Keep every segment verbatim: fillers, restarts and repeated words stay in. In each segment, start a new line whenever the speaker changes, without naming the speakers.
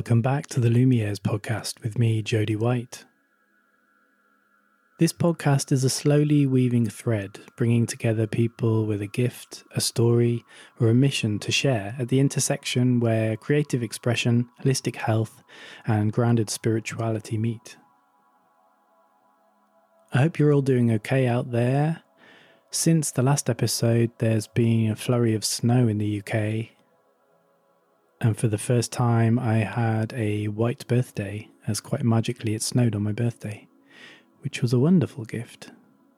Welcome back to the Lumieres podcast with me, Jody White. This podcast is a slowly weaving thread, bringing together people with a gift, a story, or a mission to share at the intersection where creative expression, holistic health, and grounded spirituality meet. I hope you're all doing okay out there. Since the last episode, there's been a flurry of snow in the U K. And for the first time, I had a white birthday, as quite magically it snowed on my birthday, which was a wonderful gift.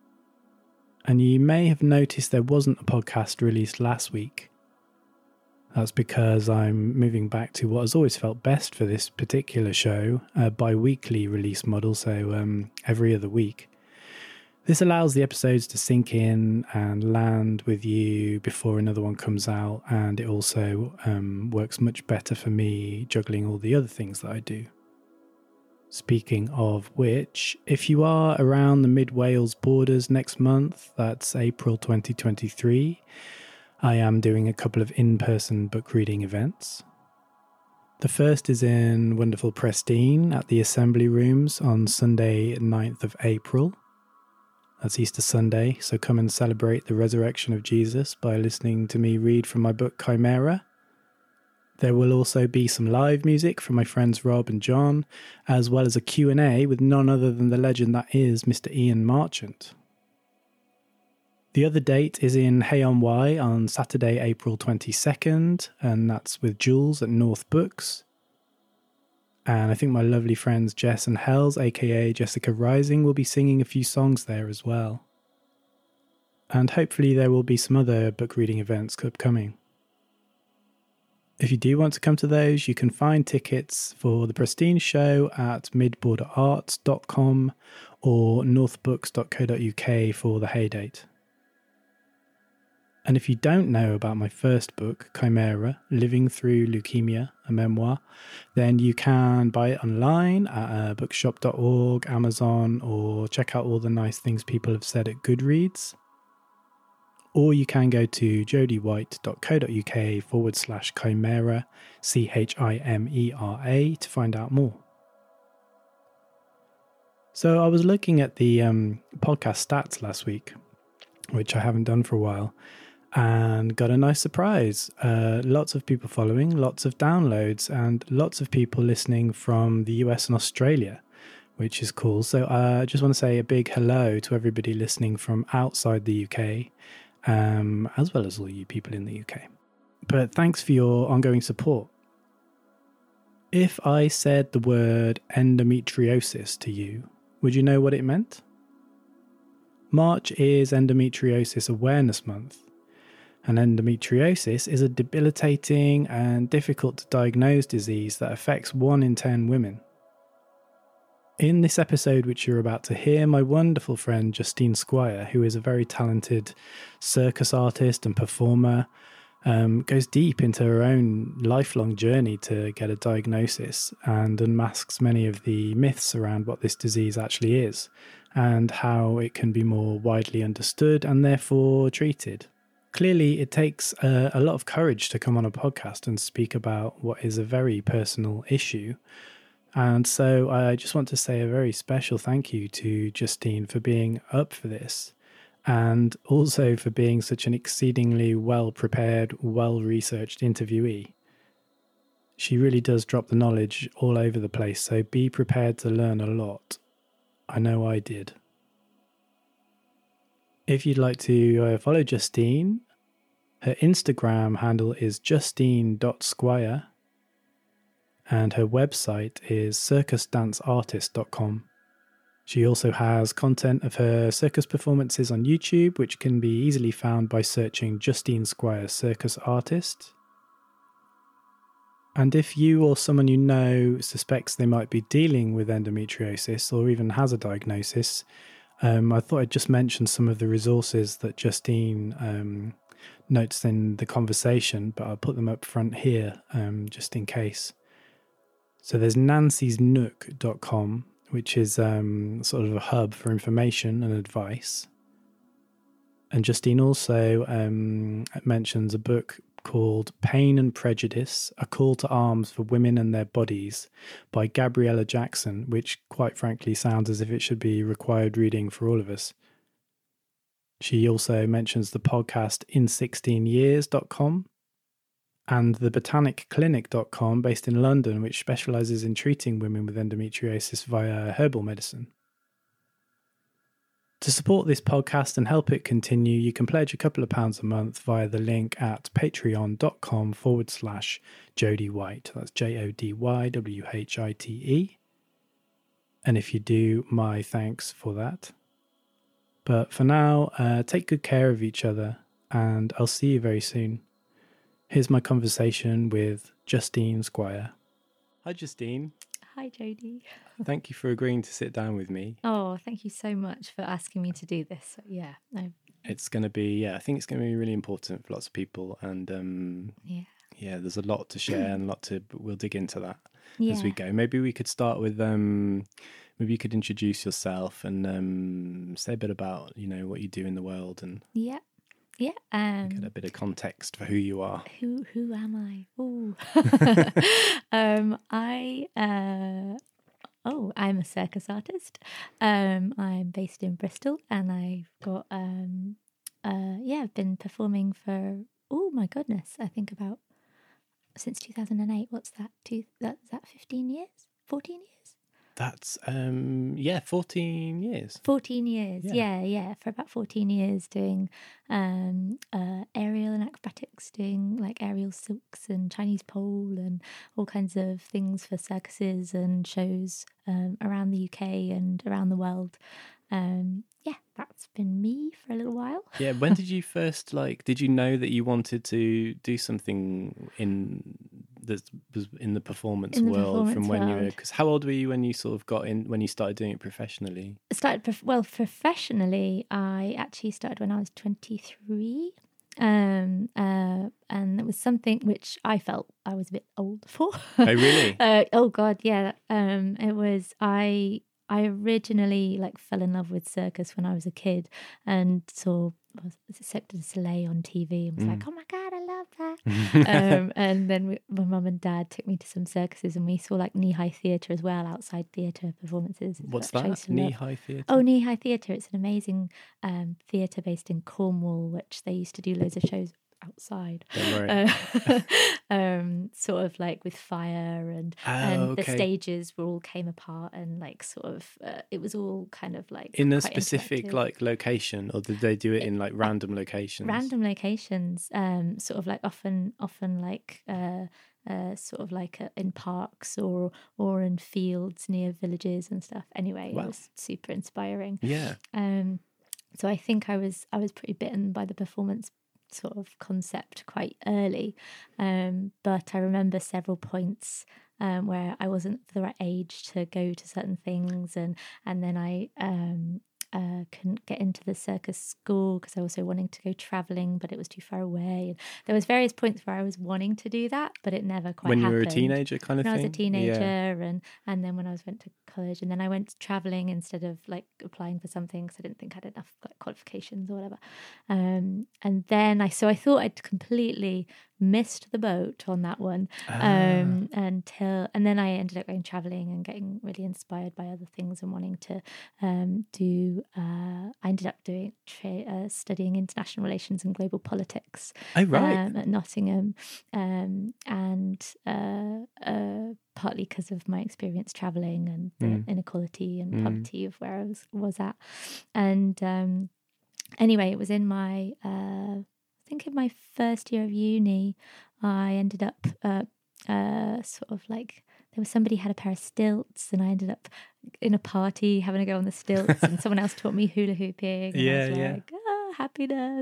And you may have noticed there wasn't a podcast released last week. That's because I'm moving back to what has always felt best for this particular show, a bi-weekly release model, so um, every other week. This allows the episodes to sink in and land with you before another one comes out, and it also um, works much better for me juggling all the other things that I do. Speaking of which, if you are around the Mid-Wales borders next month, that's April twenty twenty-three, I am doing a couple of in-person book reading events. The first is in wonderful Prestine at the Assembly Rooms on Sunday ninth of April. That's Easter Sunday, so come and celebrate the resurrection of Jesus by listening to me read from my book Chimera. There will also be some live music from my friends Rob and John, as well as a Q and A with none other than the legend that is Mister Ian Marchant. The other date is in Hay-on-Wye on Saturday, April twenty-second, and that's with Jules at North Books. And I think my lovely friends Jess and Hells, aka Jessica Rising, will be singing a few songs there as well. And hopefully there will be some other book reading events upcoming. If you do want to come to those, you can find tickets for the Prestine show at mid border arts dot com or north books dot co dot uk for the Hay date. And if you don't know about my first book, Chimera, Living Through Leukemia, a memoir, then you can buy it online at uh, bookshop dot org, Amazon, or check out all the nice things people have said at Goodreads. Or you can go to jodywhite dot co dot uk forward slash chimera, C H I M E R A, to find out more. So I was looking at the um, podcast stats last week, which I haven't done for a while, and got a nice surprise. Uh, lots of people following, lots of downloads, and lots of people listening from the U S and Australia, which is cool. So uh, I just want to say a big hello to everybody listening from outside the U K, um, as well as all you people in the U K. But thanks for your ongoing support. If I said the word endometriosis to you, would you know what it meant? March is Endometriosis Awareness Month. And endometriosis is a debilitating and difficult to diagnose disease that affects one in ten women. In this episode which you're about to hear, my wonderful friend Justine Squire, who is a very talented circus artist and performer, um, goes deep into her own lifelong journey to get a diagnosis and unmasks many of the myths around what this disease actually is and how it can be more widely understood and therefore treated. Clearly, it takes a, a lot of courage to come on a podcast and speak about what is a very personal issue. And so I just want to say a very special thank you to Justine for being up for this, and also for being such an exceedingly well-prepared, well-researched interviewee. She really does drop the knowledge all over the place, so be prepared to learn a lot. I know I did. If you'd like to uh, follow Justine, her Instagram handle is justine dot squire and her website is circus dance artist dot com. She also has content of her circus performances on YouTube, which can be easily found by searching Justine Squire Circus Artist. And if you or someone you know suspects they might be dealing with endometriosis or even has a diagnosis, Um, I thought I'd just mention some of the resources that Justine um, notes in the conversation, but I'll put them up front here um, just in case. So there's nancys nook dot com, which is um, sort of a hub for information and advice. And Justine also um, mentions a book called Pain and Prejudice, A Call to Arms for Women and Their Bodies by Gabriella Jackson, which quite frankly sounds as if it should be required reading for all of us. She also mentions the podcast in sixteen years dot com and the botanic clinic dot com based in London, which specialises in treating women with endometriosis via herbal medicine. To support this podcast and help it continue, you can pledge a couple of pounds a month via the link at patreon.com forward slash Jody White. That's J O D Y W H I T E. And if you do, my thanks for that. But for now, uh, take good care of each other, and I'll see you very soon. Here's my conversation with Justine Squire. Hi, Justine.
Hi, Jody.
Thank you for agreeing to sit down with me.
Oh, thank you so much for asking me to do this. Yeah, no.
It's going to be, yeah, I think it's going to be really important for lots of people. And um,
yeah,
yeah, there's a lot to share and a lot to, we'll dig into that
yeah.
as we go. Maybe we could start with, um, maybe you could introduce yourself and um, say a bit about, you know, what you do in the world and
yeah, yeah. Um,
get a bit of context for who you are.
Who who am I? Ooh. um, I uh, oh, I'm a circus artist. Um, I'm based in Bristol, and I've got um, uh, yeah, I've been performing for oh my goodness, I think about since two thousand eight. What's that? Two that's that fifteen years, fourteen years.
That's, um, yeah, fourteen years.
fourteen years, yeah. yeah, yeah. For about fourteen years doing um, uh, aerial and acrobatics, doing like aerial silks and Chinese pole and all kinds of things for circuses and shows um, around the U K and around the world. Um, yeah, that's been me for a little while.
Yeah, when did you first, like, did you know that you wanted to do something in that was in the performance
in the
world
performance
from when
world.
you were, because how old were you when you sort of got in, when you started doing it professionally?
I started, prof- well, professionally, I actually started when I was twenty-three. Um, uh, and it was something which I felt I was a bit old for.
Oh, really?
uh, oh, God, yeah. Um, it was, I... I originally like fell in love with circus when I was a kid and saw was it Cirque du Soleil on T V and was mm. like, oh my God, I love that. um, and then we, my mum and dad took me to some circuses and we saw like knee-high theatre as well, outside theatre performances.
What's that? Knee-high theatre?
Oh, knee-high theatre. It's an amazing um, theatre based in Cornwall, which they used to do loads of shows outside.
Don't worry.
Uh, um, sort of like with fire and
oh,
and
okay.
the stages were all came apart and like sort of uh, it was all kind of like
in a specific like location, or did they do it, it in like random locations?
Random locations, um, sort of like often often like uh, uh, sort of like uh, in parks or or in fields near villages and stuff. Anyway, wow. It was super inspiring.
Yeah.
Um. So I think I was I was pretty bitten by the performance sort of concept quite early, um, but I remember several points um, where I wasn't the right age to go to certain things, and and then I um, uh, couldn't get into the circus school because I was also wanting to go travelling, but it was too far away. And there was various points where I was wanting to do that, but it never quite
when
happened.
When you were a teenager kind of
when
thing?
When I was a teenager,
yeah.
and, and then when I was went to college, and then I went travelling instead of like applying for something because I didn't think I had enough like, qualifications or whatever. Um, and then I, so I thought I'd completely missed the boat on that one
ah.
um, until, and then I ended up going travelling and getting really inspired by other things and wanting to um, do, uh, I ended up doing, tra- uh, studying international relations and global politics
oh, right.
um, at Nottingham, um, and uh, uh, partly because of my experience travelling and the mm. inequality and mm. poverty of where I was, was at. And um, anyway, it was in my, uh, I think in my first year of uni, I ended up uh, uh, sort of like, there was somebody had a pair of stilts and I ended up in a party having a go on the stilts and someone else taught me hula hooping. And
yeah,
I was
yeah.
like, oh, happiness.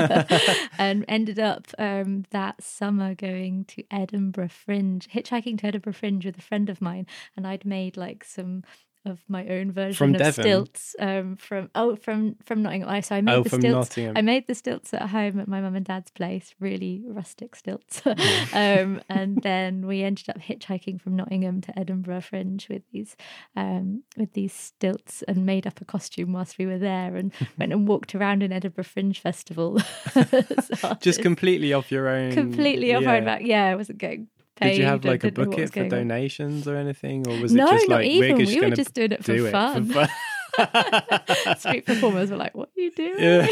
And ended up um, that summer going to Edinburgh Fringe, hitchhiking to Edinburgh Fringe with a friend of mine. And I'd made like some of my own version
From
of
Devon?
stilts. Um, from oh, from from Nottingham. So I made
Oh,
the
from
stilts.
Nottingham.
I made the stilts at home at my mum and dad's place. Really rustic stilts. um, and then we ended up hitchhiking from Nottingham to Edinburgh Fringe with these um with these stilts, and made up a costume whilst we were there, and went and walked around in Edinburgh Fringe Festival.
Just completely off your own.
completely off
yeah.
my own back. Yeah, I wasn't getting paid.
Did you have like
I
a
didn't know what was
bucket for
going on.
donations or anything, or was
No,
it just
not
like
even.
we're just
We were
gonna
just doing it for
do
fun.
It for fun?
Street performers were like, "What are you doing?"
Yeah.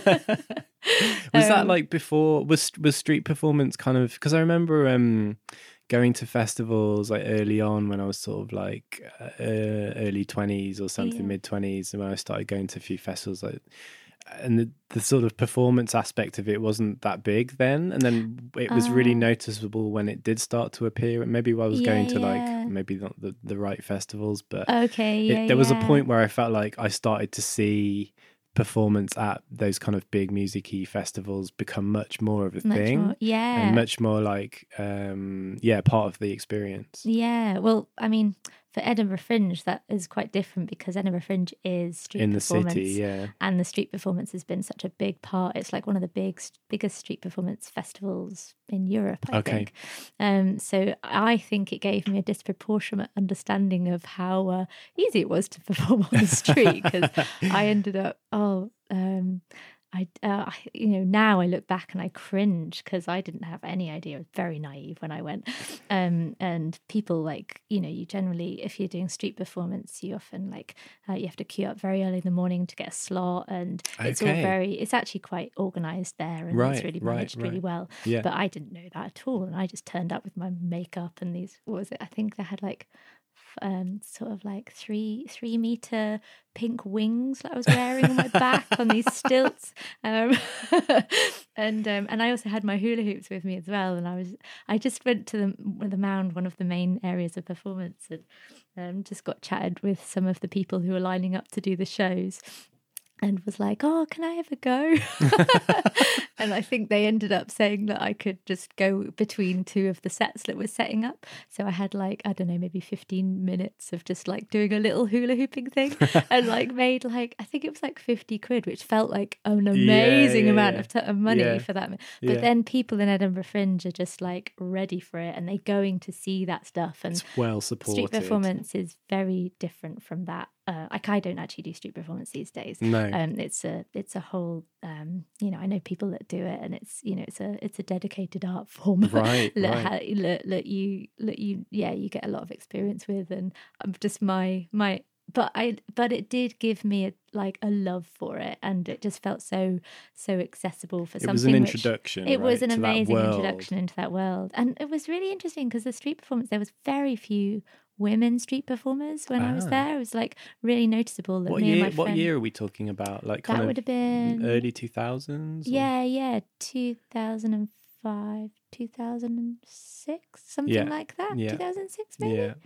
Was that
Um,
like before? Was was street performance kind of? Because I remember um, going to festivals like early on when I was sort of like uh, early twenties or something,
Yeah.
mid twenties, and when I started going to a few festivals, like, and the, the sort of performance aspect of it wasn't that big then, and then it was really
Ah.
noticeable when it did start to appear. And maybe I was
Yeah,
going to
yeah.
like maybe not the, the right festivals, but
Okay,
it-
yeah,
there was a
yeah.
point where I felt like I started to see performance at those kind of big music-y festivals become much more of a
Much
thing,
more, yeah,
and much more like um yeah part of the experience.
yeah. Well, I mean, for Edinburgh Fringe, that is quite different because Edinburgh Fringe is street
In the
performance,
city, yeah.
and the street performance has been such a big part. It's like one of the big, biggest street performance festivals in Europe, I
Okay.
think. Um, so I think it gave me a disproportionate understanding of how uh, easy it was to perform on the street, because I ended up, oh, um, I, uh, I, you know, now I look back and I cringe because I didn't have any idea. I was very naive when I went. Um, and people like, you know, you generally, if you're doing street performance, you often like, uh, you have to queue up very early in the morning to get a slot. And it's all
Okay.
very, it's actually quite organized there, and
Right,
it's really
right,
managed really
right.
well.
Yeah.
But I didn't know that at all. And I just turned up with my makeup and these, what was it? I think they had like, um sort of like three three meter pink wings that I was wearing on my back on these stilts, um and um and I also had my hula hoops with me as well, and I was I just went to the the Mound, one of the main areas of performance, and um, just got chatted with some of the people who were lining up to do the shows, and was like, "Oh, can I have a go?" And I think they ended up saying that I could just go between two of the sets that we're setting up. So I had like, I don't know, maybe fifteen minutes of just like doing a little hula hooping thing, and like made like, I think it was like fifty quid, which felt like an amazing
yeah,
amount
yeah.
of, t- of money
Yeah.
for that. But
Yeah.
then people in Edinburgh Fringe are just like ready for it, and they're going to see that stuff. And
It's well supported.
street performance is very different from that. Uh, like I don't actually do street performance these days.
No.
Um, it's a it's a whole. Um, you know, I know people that do it, and it's you know it's a it's a dedicated art form.
Right,
that,
right.
ha- that, that you that you yeah you get a lot of experience with, and I'm just my my. But I but it did give me a, like a love for it, and it just felt so so accessible for
It
something.
was an
which-
introduction.
it was
right,
an
to that
amazing
world.
introduction into that world, and it was really interesting because the street performance, there was very few women street performers when I was
Ah.
there. It was like really noticeable that
What
me
year?
and my
What
friend.
year are we talking about? Like kind
That
of
would have been
early two thousands.
yeah, yeah, two thousand five, two thousand six, something
Yeah,
like that.
yeah,
two thousand six, maybe.
Yeah.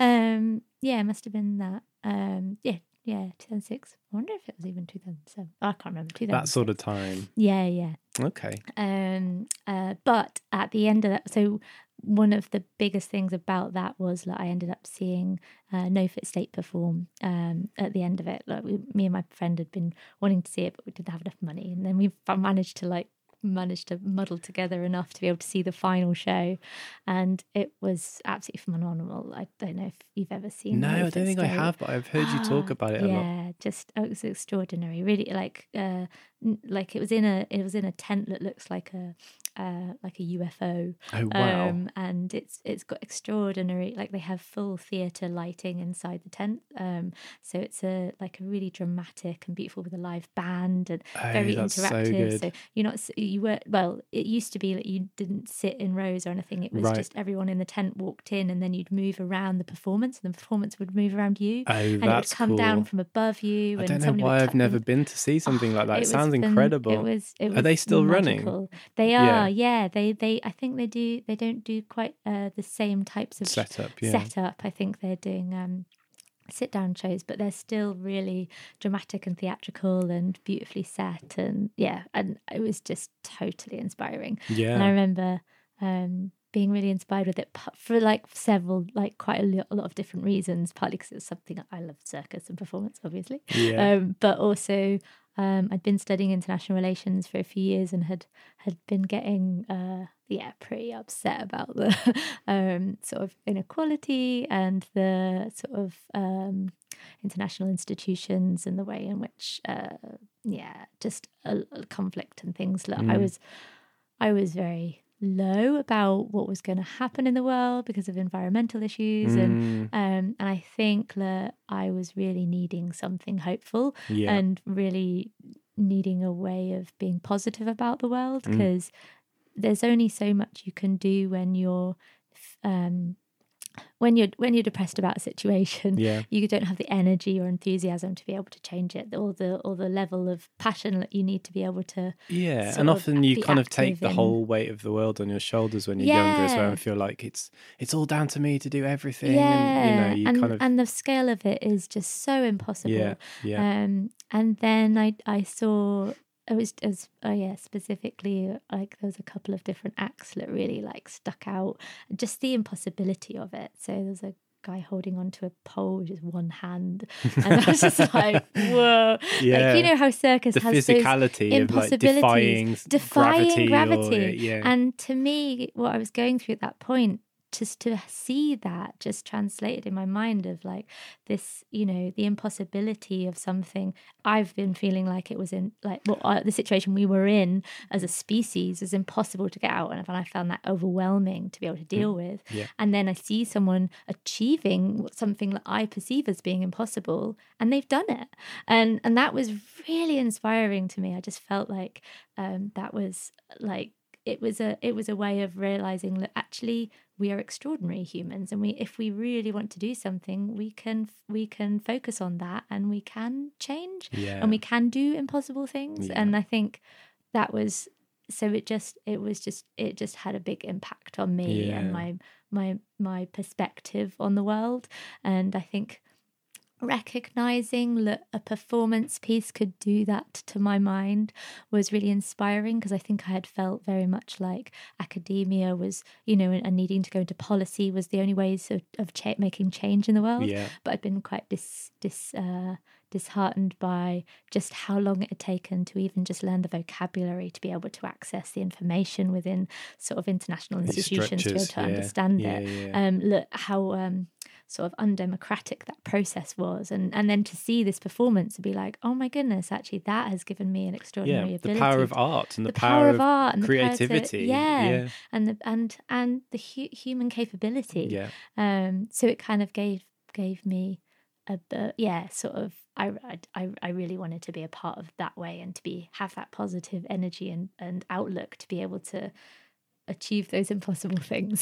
Um, yeah, it must have been that. Um, yeah, yeah, two thousand six. I wonder if it was even two thousand seven. I can't remember. two thousand six.
That sort of time.
Yeah, yeah.
Okay.
Um, uh, but at the end of that, so one of the biggest things about that was that I ended up seeing uh, No Fit State perform um, at the end of it. Like we, me and my friend had been wanting to see it, but we didn't have enough money, and then we managed to like managed to muddle together enough to be able to see the final show, and it was absolutely phenomenal. I don't know if you've ever seen.
No,
No
I
Fit
don't think I
State.
have, but I've heard you talk
Ah,
about it a lot.
Yeah, just oh, it was extraordinary. Really, like, uh, n- like it was in a it was in a tent that looks like a uh, like a U F O.
Oh wow.
Um, and it's it's got extraordinary, like they have full theatre lighting inside the tent. Um, so it's a like a really dramatic and beautiful with a live band and
Oh,
very
that's so
interactive.
good.
So you're not s- you were well. It used to be that you didn't sit in rows or anything. It was
Right.
just everyone in the tent walked in, and then you'd move around the performance, and the performance would move around you,
Oh,
and it would
that's
come
cool.
down from above you.
I
and
don't know
somebody would
why
tuck
I've never
them-
been to see something like that. It,
was
sounds
phen-
incredible.
It was. It was
Are they still running?
magical. They
Yeah.
are. Yeah. They. They. I think they do. They don't do quite uh, the same types of
Setup, yeah.
setup. I think they're doing um, sit down shows, but they're still really dramatic and theatrical and beautifully set. And yeah, and it was just totally inspiring.
Yeah.
And I remember. Um, being really inspired with it for like several, like quite a lot, a lot of different reasons, partly because it was something I love, circus and performance, obviously.
Yeah.
Um, but also um, I'd been studying international relations for a few years and had, had been getting, uh, yeah, pretty upset about the um, sort of inequality and the sort of um, international institutions and the way in which, uh, yeah, just a, a conflict and things. Look,
Mm.
I was, I was very low about what was going to happen in the world because of environmental issues,
Mm.
and um, and I think that I was really needing something hopeful
Yeah.
and really needing a way of being positive about the world, because mm. there's only so much you can do when you're um, when you're when you're depressed about a situation.
Yeah.
You don't have the energy or enthusiasm to be able to change it, or the or the level of passion that you need to be able to.
Yeah, and often you kind of take the in... whole weight of the world on your shoulders when you're yeah. younger as well, and feel like it's it's all down to me to do everything.
Yeah,
and, you know, you
and
kind of
and the scale of it is just so impossible.
Yeah, yeah.
Um, and then I I saw. It was as oh yeah, specifically like there was a couple of different acts that really like stuck out. Just the impossibility of it. So there's a guy holding onto a pole with just one hand, and I was just like, whoa!
Yeah.
Like, you know how circus
the
has
physicality
those
of like defying,
defying
gravity,
gravity.
Or, yeah.
And to me, what I was going through at that point, just to see that just translated in my mind of like this, you know, the impossibility of something I've been feeling like it was in like well, uh, the situation we were in as a species is impossible to get out, and I found that overwhelming to be able to deal
mm.
with.
Yeah.
And then I see someone achieving something that I perceive as being impossible, and they've done it, and and that was really inspiring to me. I just felt like um, that was like it was a it was a way of realizing that actually we are extraordinary humans, and we if we really want to do something, we can we can focus on that, and we can change,
yeah.
and we can do impossible things.
Yeah.
And I think that was so it just it was just it just had a big impact on me
yeah.
and my my my perspective on the world. And I think recognizing that a performance piece could do that to my mind was really inspiring, because I think I had felt very much like academia was, you know, and, and needing to go into policy was the only ways of, of cha- making change in the world.
Yeah.
But I'd been quite dis, dis, uh, disheartened by just how long it had taken to even just learn the vocabulary to be able to access the information within sort of international institutions to be able to
yeah.
understand
yeah,
it.
Yeah.
Um, look how um, sort of undemocratic that process was, and and then to see this performance and be like, oh my goodness, actually that has given me an extraordinary
yeah,
ability.
The power of art and the,
the
power,
power
of,
of art and
creativity.
The power to, yeah,
yeah,
and the and and the hu- human capability.
Yeah.
Um. So it kind of gave gave me a uh, yeah, sort of. I, I I really wanted to be a part of that way, and to be have that positive energy and, and outlook to be able to achieve those impossible things,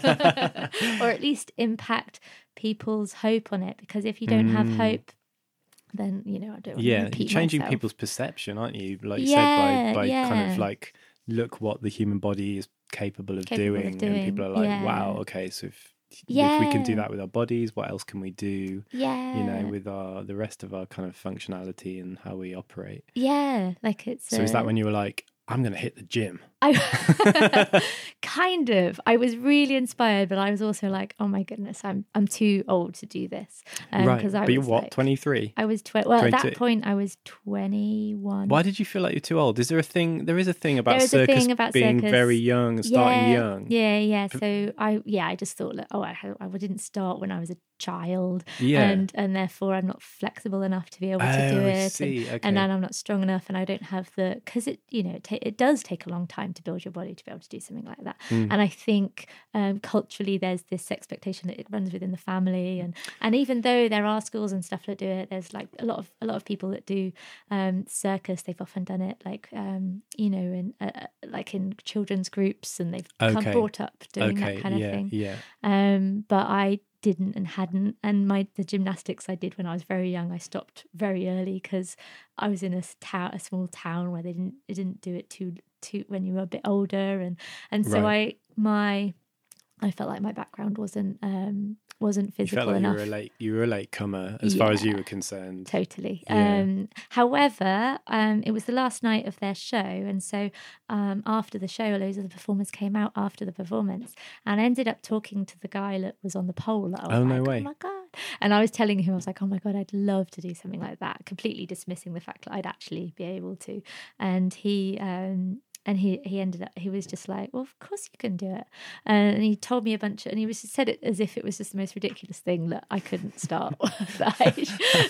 or at least impact people's hope on it. Because if you don't mm. have hope, then, you know, I don't want
yeah,
to repeat
you're changing
myself.
people's perception, aren't you? Like you
yeah,
said, by, by
yeah.
kind of like, look what the human body is capable of,
capable
doing.
of doing.
And people are like,
yeah.
wow, okay, so if
yeah.
if we can do that with our bodies, what else can we do?
Yeah,
you know, with our the rest of our kind of functionality and how we operate.
Yeah, like it's.
So
a...
is that when you were like, I'm going to hit the gym?
I kind of. I was really inspired, but I was also like, oh my goodness, I'm I'm too old to do this.
Um, right,
I
but
was
you're what,
like,
twenty-three?
I was twenty. Well,
twenty-two.
At that point, I was twenty-one.
Why did you feel like you're too old? Is there a thing? There is a thing about circus
thing about
being
circus.
very young and starting
yeah,
young.
Yeah, yeah. So I, yeah, I just thought that, oh, I, I didn't start when I was a child,
yeah,
and and therefore I'm not flexible enough to be able to
oh,
do
I
it,
see.
and,
Okay.
and then I'm not strong enough, and I don't have the because it, you know, it, ta- it does take a long time to build your body to be able to do something like that.
Mm.
And I think um, culturally there's this expectation that it runs within the family, and and even though there are schools and stuff that do it, there's like a lot of a lot of people that do um, circus. They've often done it like um, you know, in uh, like in children's groups, and they've
okay.
come brought up doing
okay.
that kind
yeah.
of thing.
Yeah.
Um, but I didn't and hadn't, and my the gymnastics I did when I was very young, I stopped very early because I was in a town, a small town where they didn't they didn't do it too too when you were a bit older, and and so
right.
I my I felt like my background wasn't um wasn't
You
physical
felt like
enough.
you were a late, you were a late comer as far as you were concerned.
Totally.
Yeah.
Um, however, um, it was the last night of their show, and so um, after the show, loads of the performers came out after the performance, and I ended up talking to the guy that was on the pole. That I was
Oh,
like,
no way.
oh my god! And I was telling him, I was like, oh my god, I'd love to do something like that. Completely dismissing the fact that I'd actually be able to, and he. Um, And he, he ended up, he was just like, well, of course you can do it. And he told me a bunch of, and he was said it as if it was just the most ridiculous thing that I couldn't start at that age.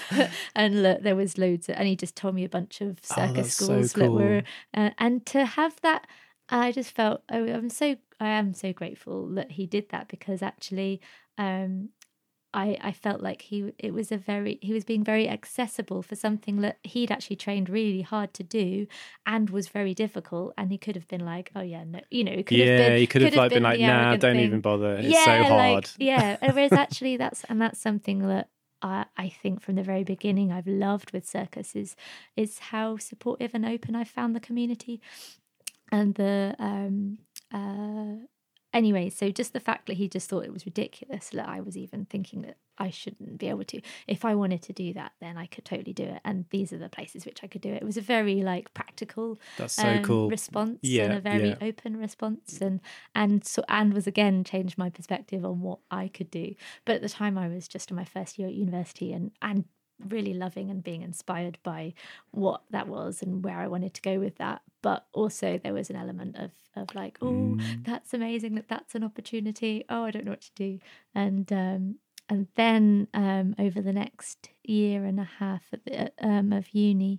And look, there was loads of, and he just told me a bunch of circus
that's so
schools that
cool.
were, uh, and to have that, I just felt, oh, I'm so, I am so grateful that he did that, because actually, um, I, I felt like he it was a very he was being very accessible for something that he'd actually trained really hard to do and was very difficult, and he could have been like, oh yeah, no, you know, could
yeah,
have been,
he could have
could
like been,
been
like,
the
nah,
arrogant
don't
thing.
even bother. It's
yeah,
so hard.
Like, yeah, whereas actually that's and that's something that I, I think from the very beginning I've loved with circus is is how supportive and open I found the community, and the um uh. Anyway, so just the fact that he just thought it was ridiculous that I was even thinking that I shouldn't be able to. If I wanted to do that, then I could totally do it. And these are the places which I could do it. It was a very like practical
That's so
um,
cool.
response
Yeah,
and a very
yeah.
open response. And and so and was again changed my perspective on what I could do. But at the time I was just in my first year at university and and really loving and being inspired by what that was and where I wanted to go with that. But also there was an element of of like, oh,
Mm.
that's amazing that that's an opportunity. Oh, I don't know what to do. And um, and then um, over the next year and a half at the, um, of uni,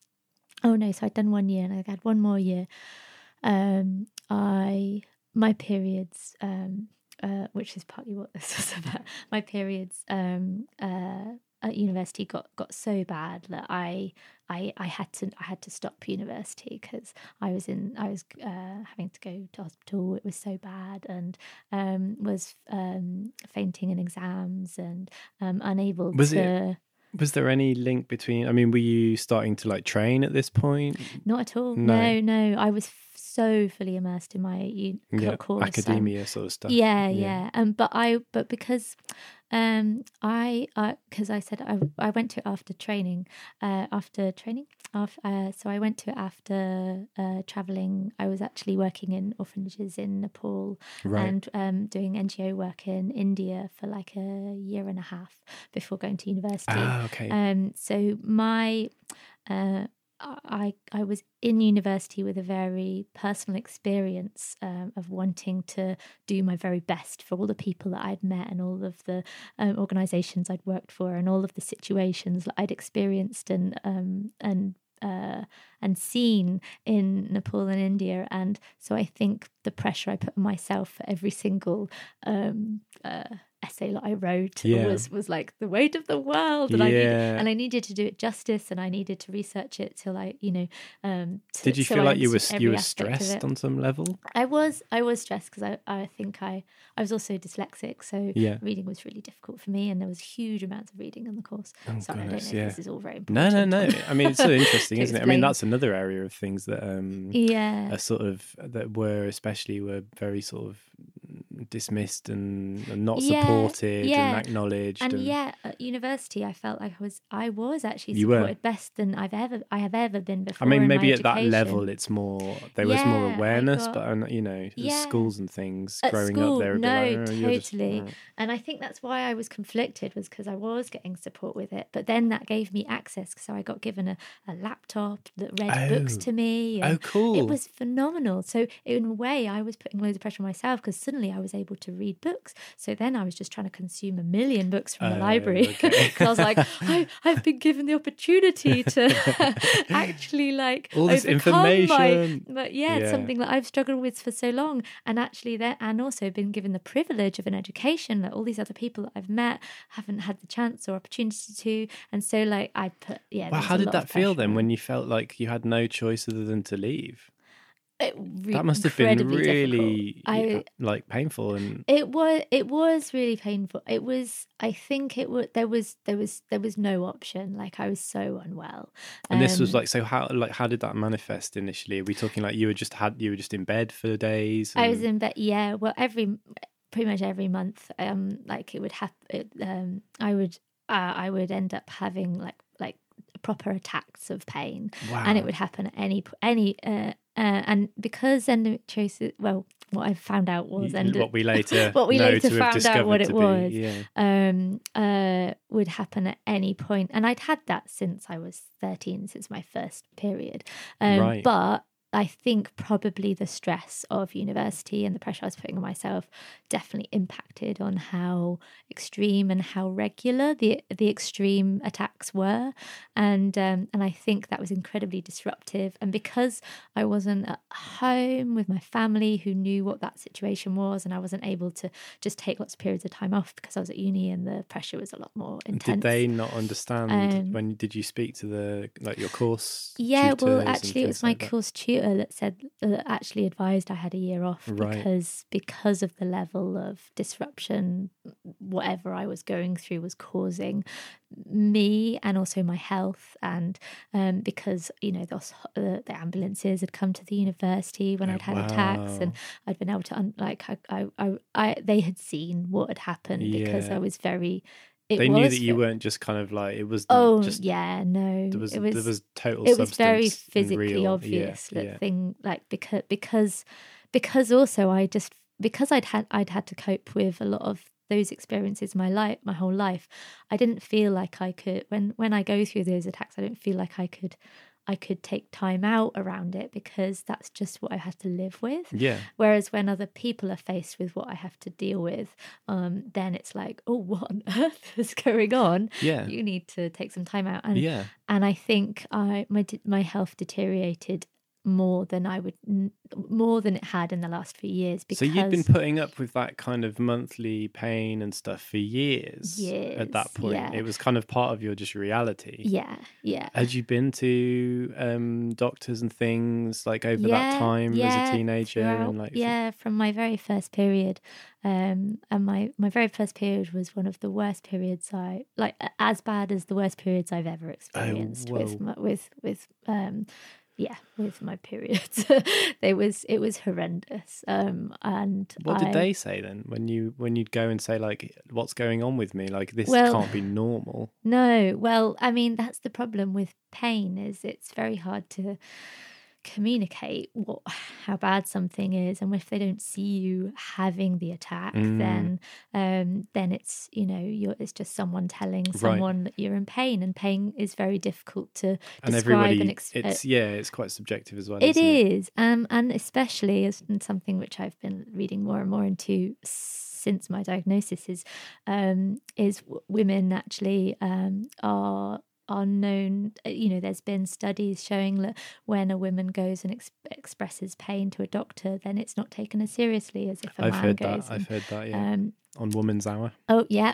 oh no, so I'd done one year and I had one more year. Um, I my periods. Um, uh, which is partly what this was about. My periods um, uh, at university got, got so bad that I I I had to I had to stop university because I was in I was uh, having to go to hospital. It was so bad, and um, was um, fainting in exams and um, unable
Was
to.
it- Was there any link between? I mean, were you starting to like train at this point?
Not at all.
No.
No, no. I was f- so fully immersed in my u-
Yeah,
course. um,
academia sort of stuff.
Yeah, yeah. Um, but I, but because, um, I, because I said I, I went to it after training, uh, after training, after, uh, so I went to it after uh, traveling. I was actually working in orphanages in Nepal
Right.
and um, doing N G O work in India for like a year and a half before going to university.
Ah, okay.
Um, so my, uh, I I was in university with a very personal experience um, of wanting to do my very best for all the people that I'd met and all of the um, organisations I'd worked for and all of the situations that I'd experienced and um, and uh, and seen in Nepal and India. And so I think the pressure I put on myself for every single um, uh, essay that I wrote
Yeah.
was was like the weight of the world, and I needed,
Yeah.
and I needed to do it justice, and I needed to research it till I, you know. Um, to,
Did you
so
feel
I
like you were
understood
you
every
were
aspect of
stressed
it.
on some level?
I was I was stressed because I, I think I I was also dyslexic, so
Yeah.
reading was really difficult for me, and there was huge amounts of reading in the course.
Oh,
Sorry,
goodness,
I don't know
yeah.
if this is all very
No,
important.
no, no. I mean, it's so interesting,
to
isn't it? I mean,
explain.
that's another area of things that um
Yeah,
are sort of that were especially were very sort of dismissed and, and not
Yeah,
supported
yeah.
and acknowledged.
and
And,
yet at university, I felt like I was I was actually
You were.
supported best than I've ever I have ever been before.
I mean,
in my
maybe at that
education.
level, it's more there was more
Yeah, I
awareness,
got-
but um, you know, at
Yeah.
schools and things
At
growing
school,
up, they were a bit
no,
like, oh, you're just-
totally.
oh.
And I think that's why I was conflicted, was because I was getting support with it. But then that gave me access, so I got given a, a laptop that read books
Oh.
to me.
Oh,
And
cool.
It was phenomenal. So in a way, I was putting loads of pressure on myself because suddenly I was able to read books. So then I was just trying to consume a million books from the
Oh,
library because
okay.
I was like, I, I've been given the opportunity to actually like
All this
overcome my-
information.
but yeah, it's
Yeah.
something that I've struggled with for so long, and actually that, and also been given the privilege of an education that all these other people that I've met haven't had the chance or opportunity to, and so like I put yeah.
Well,
there was
how
a
did
lot
that
of
feel
pressure
then
on.
when you felt like you had no choice other than to leave?
It re-
That must have been
incredibly
really
difficult. I
like painful and
it was it was really painful. It was I think it was there was there was there was no option. Like I was so unwell.
and this was
Um,
like so how like how did that manifest initially? Are we talking like you were just had you were just in bed for days?
I was
and-
in bed. Yeah, well, every pretty much every month, um, like it would happen. Um, I would, uh, I would end up having like like proper attacks of pain,
Wow.
and it would happen at any any. Uh, uh, and because endometriosis, well, what I found out was endo-
what we later
what we
know
later
to have
found out what it
discovered to
was.
be, yeah.
Um, uh, would happen at any point, and I'd had that since I was thirteen, since my first period. Um,
Right.
But I think probably the stress of university and the pressure I was putting on myself definitely impacted on how extreme and how regular the the extreme attacks were, and um, and I think that was incredibly disruptive. And because I wasn't at home with my family who knew what that situation was, and I wasn't able to just take lots of periods of time off because I was at uni and the pressure was a lot more intense.
Did they not understand
Um,
when did you speak to the like your course?
Yeah, well,
tutors and
actually, it was
things
my
like that?
course tutor that said that actually advised I had a year off
Right.
because because of the level of disruption, whatever I was going through was causing me and also my health, and um, because you know those uh, the ambulances had come to the university when
Oh,
I'd had attacks, and
wow.
I'd been able to un- like I, I I I they had seen what had happened because
Yeah.
I was very. It
They
was
knew that you
ve-
weren't just kind of like it was
Oh
just
yeah, no,
there was
it was
there was total
it was very
substance and
physically
real.
obvious
Yeah,
that
yeah.
thing like because because because also I just because I'd had I'd had to cope with a lot of those experiences my life my whole life. I didn't feel like I could when when I go through those attacks, I don't feel like I could I could take time out around it because that's just what I have to live with.
Yeah.
Whereas when other people are faced with what I have to deal with, um, then it's like, oh, what on earth is going on?
Yeah.
You need to take some time out. And
Yeah.
and I think I my de- my health deteriorated more than I would n- more than it had in the last few years because
So you'd been putting up with that kind of monthly pain and stuff for years, at that
Years,
point.
yeah.
It was kind of part of your just reality.
yeah yeah
Had you been to um, doctors and things like over
yeah
that time
yeah
as a teenager?
throughout-
And like,
yeah from my very first period, um and my my very first period was one of the worst periods I like as bad as the worst periods I've ever experienced with
whoa.
my, with with um yeah with my periods. It was it was horrendous, um and
What did
I,
they say then when you when you'd go and say like, what's going on with me? Like this
Well-
can't be normal.
No, well, I mean, that's the problem with pain is it's very hard to communicate what how bad something is, and if they don't see you having the attack,
Mm.
then um then it's you know you're it's just someone telling someone that you're in pain, and pain is very difficult to
And
describe
everybody,
and ex-
it's yeah, it's quite subjective as well.
It
isn't it?
is, um, and especially as and something which I've been reading more and more into since my diagnosis is, um, is w- women actually um, are are known. You know, there's been studies showing that when a woman goes and ex- expresses pain to a doctor, then it's not taken as seriously as if a
I've
man
heard
goes.
that. I've
and,
heard that. Yeah,
um,
on Woman's Hour.
Oh yeah,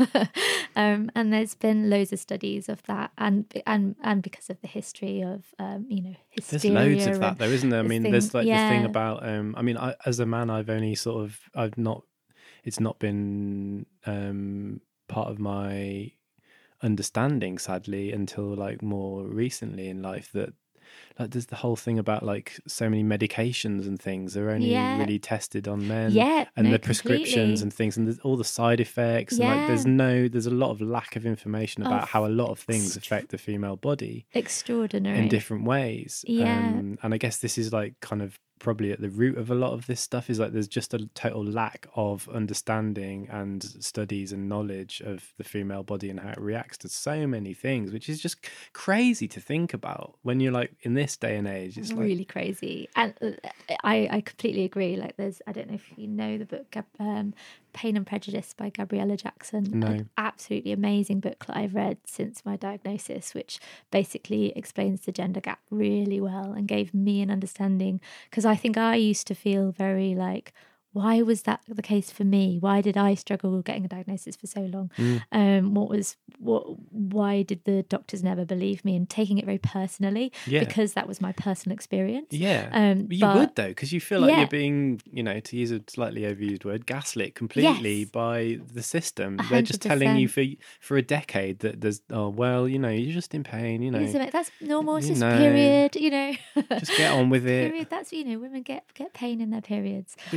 um, and there's been loads of studies of that, and and and because of the history of um, you know hysteria.
There's loads of
and
that though, isn't there? I
this
mean,
thing-
there's like the thing
yeah.
about. Um, I mean, I, as a man, I've only sort of, I've not. It's not been um, part of my understanding, sadly, until like more recently in life that. Like there's the whole thing about like so many medications and things are only
Yeah.
really tested on men,
Yeah,
and
no,
the prescriptions
completely.
and things, and there's all the side effects, and like there's
Yeah.
no, there's a lot of lack of information about
Of
how a lot of things
extr-
affect the female body
Extraordinary.
in different ways.
Yeah.
Um, and I guess this is like kind of probably at the root of a lot of this stuff is like there's just a total lack of understanding and studies and knowledge of the female body and how it reacts to so many things, which is just crazy to think about when you're like in this day and age. It's like,
really crazy, and uh, I I completely agree. Like there's I don't know if you know the book Gab- um, Pain and Prejudice by Gabriella Jackson.
No.
An absolutely amazing book that I've read since my diagnosis, which basically explains the gender gap really well and gave me an understanding, because I think I used to feel very like, why was that the case for me? Why did I struggle with getting a diagnosis for so long?
Mm.
Um, what was what? Why did the doctors never believe me? And taking it very personally,
Yeah.
because that was my personal experience.
yeah.
Um,
But you
but-
would though, because you feel like
Yeah.
you're being, you know, to use a slightly overused word, gaslit completely
Yes.
by the system.
A
They're just telling you
hundred
for for a decade that there's, oh well, you know, you're just in pain, you know,
Isn't it? That's normal. It's
you
just
know,
period, you know.
just get on with it.
Period. That's you know, women get get pain in their periods.
But that's
But-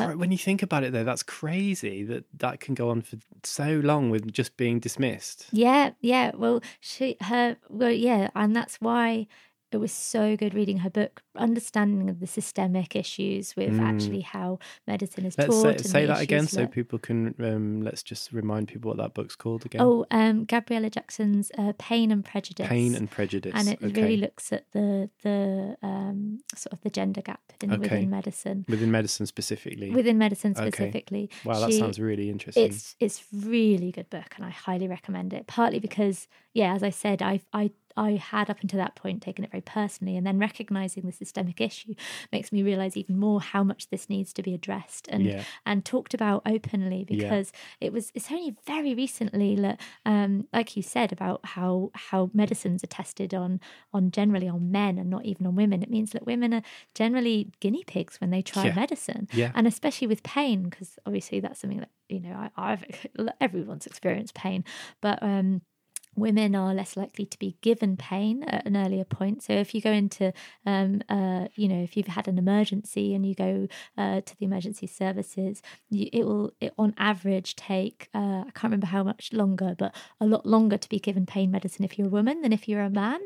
But when you think about it, though, that's crazy that that can go on for so long with just being dismissed.
Yeah, yeah. Well, she, her, well, yeah, and that's why it was so good reading her book, understanding of the systemic issues with mm. actually how medicine is
let's
taught.
Say, say that again,
that...
so people can. Um, let's just remind people what that book's called again.
Oh, um, Gabriella Jackson's uh, Pain and Prejudice.
Pain and Prejudice,
and it
okay.
really looks at the the um, sort of the gender gap in, okay. within medicine.
Within medicine specifically.
Within medicine specifically.
Okay. Wow, that she, sounds really interesting.
It's it's really good book, and I highly recommend it. Partly because, yeah, as I said, I I. I had up until that point taken it very personally, and then recognizing the systemic issue makes me realize even more how much this needs to be addressed and
yeah.
and talked about openly, because yeah. it was it's only very recently that, um, like you said, about how how medicines are tested on on generally on men and not even on women. It means that women are generally guinea pigs when they try
yeah.
medicine,
yeah.
and especially with pain, because obviously that's something that, you know, I, I've everyone's experienced pain, but um. women are less likely to be given pain at an earlier point. So if you go into, um, uh, you know, if you've had an emergency and you go uh, to the emergency services, you, it will, it, on average, take, uh, I can't remember how much longer, but a lot longer to be given pain medicine if you're a woman than if you're a man.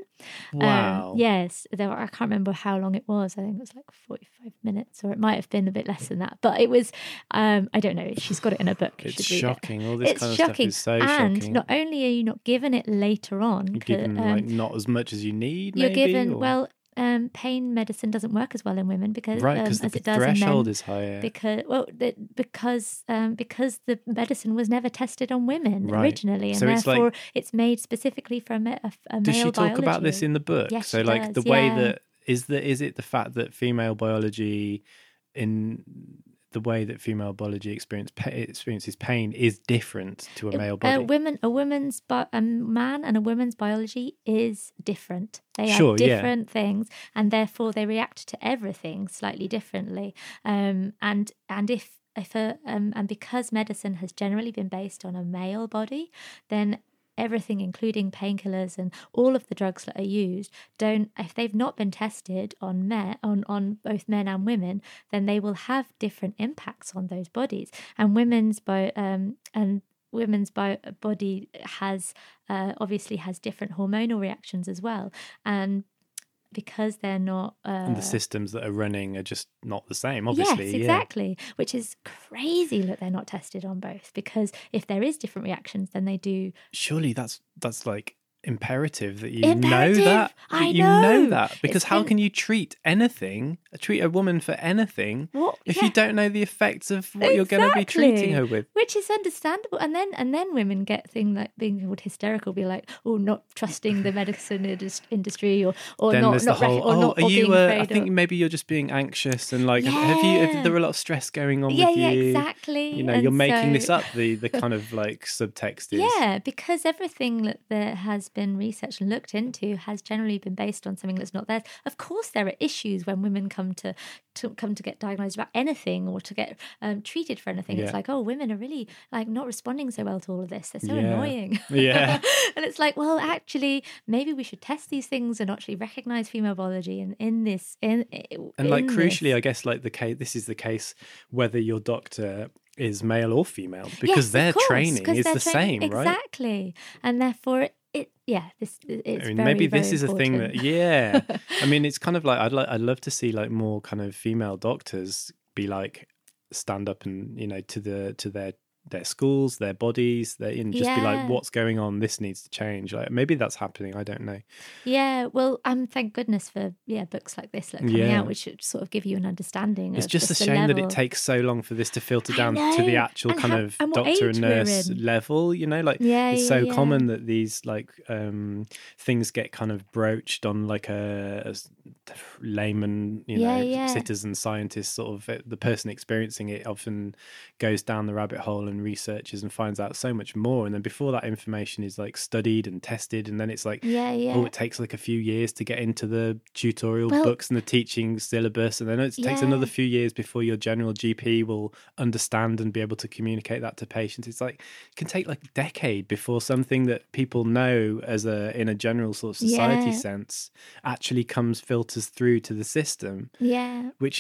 Wow.
Um, yes. There were, I can't remember how long it was. I think it was like forty-five minutes, or it might have been a bit less than that. But it was, um, I don't know. She's got it in a book.
It's shocking. It. All this
it's
kind of
shocking.
stuff is so
and
shocking.
Not only are you not given it later on,
you're given um, like not as much as you need.
You're
maybe,
given
or?
well. Um, pain medicine doesn't work as well in women because
right,
um,
the
as it does
threshold
in men,
is higher.
Because well, the, because um, because the medicine was never tested on women
right.
originally, and
so
therefore
it's, like,
it's made specifically for a, a, a
does
male
she talk
biology.
about this in the book?
Yes,
so
she
like
does,
the way
yeah.
that is the is it the fact that female biology in the way that female biology experience, experiences pain is different to a male body?
A women, a woman's, bi- a man and a woman's biology is different. They
sure,
are different
yeah.
things, and therefore they react to everything slightly differently. Um, and and if if a um, and because medicine has generally been based on a male body, then everything, including painkillers and all of the drugs that are used, don't, if they've not been tested on men, on, on both men and women, then they will have different impacts on those bodies. And women's bio, um, and women's bio, body has uh, obviously has different hormonal reactions as well. And because they're not uh,
and the systems that are running are just not the same, obviously.
Yes, exactly. Yeah. Which is crazy that they're not tested on both, because if there is different reactions, then they do.
Surely that's that's like imperative that you
imperative.
know that, that
I
you
know.
know that because
it's
how
been...
can you treat anything treat a woman for anything
what?
if
yeah.
you don't know the effects of what
exactly.
you're going to be treating her with,
which is understandable. And then and then women get things like being called hysterical, be like, oh, not trusting the medicine industry, or or
then
not
there's
not
the whole
rec- or
oh
not,
are
or
you
being
uh,
afraid
I think
of...
maybe you're just being anxious and like
yeah.
have you have there a lot of stress going on
yeah,
with
yeah,
you
exactly.
you know
and
you're making
so...
this up, the the kind of like subtext is
yeah, because everything that there has been researched and looked into has generally been based on something that's not theirs. Of course, there are issues when women come to, to come to get diagnosed about anything or to get um, treated for anything.
Yeah.
It's like, oh, women are really like not responding so well to all of this. They're so
yeah.
annoying.
Yeah.
And it's like, well, actually, maybe we should test these things and actually recognize female biology and in, in this. In, in
and like crucially,
this.
I guess like the case. This is the case whether your doctor is male or female, because
yes,
their
course,
training is the
training,
same, right?
Exactly, and therefore. It yeah this it's
I mean,
very,
maybe
very
this is
important.
a thing that yeah I mean it's kind of like I'd like I'd love to see like more kind of female doctors be like stand up and you know to the to their their schools, their bodies, they and just
yeah.
be like, what's going on? This needs to change. Like maybe that's happening. I don't know.
Yeah, well, um, thank goodness for yeah books like this that are coming
yeah.
out, which should sort of give you an understanding.
It's
of
just a
the
shame
level.
that it takes so long for this to filter down
know,
to the actual
and
kind
how,
of
and
doctor and nurse
in.
level. You know, like
yeah,
it's
yeah,
so
yeah.
common that these like um, things get kind of broached on like a, a layman, you
yeah,
know,
yeah.
citizen scientist sort of. The person experiencing it often goes down the rabbit hole and researches and finds out so much more, and then before that information is like studied and tested, and then it's like
yeah, yeah.
oh, it takes like a few years to get into the tutorial
well,
books and the teaching syllabus, and then it
yeah.
takes another few years before your general G P will understand and be able to communicate that to patients. It's like it can take like a decade before something that people know as a in a general sort of society
yeah.
sense actually comes filters through to the system,
yeah
which is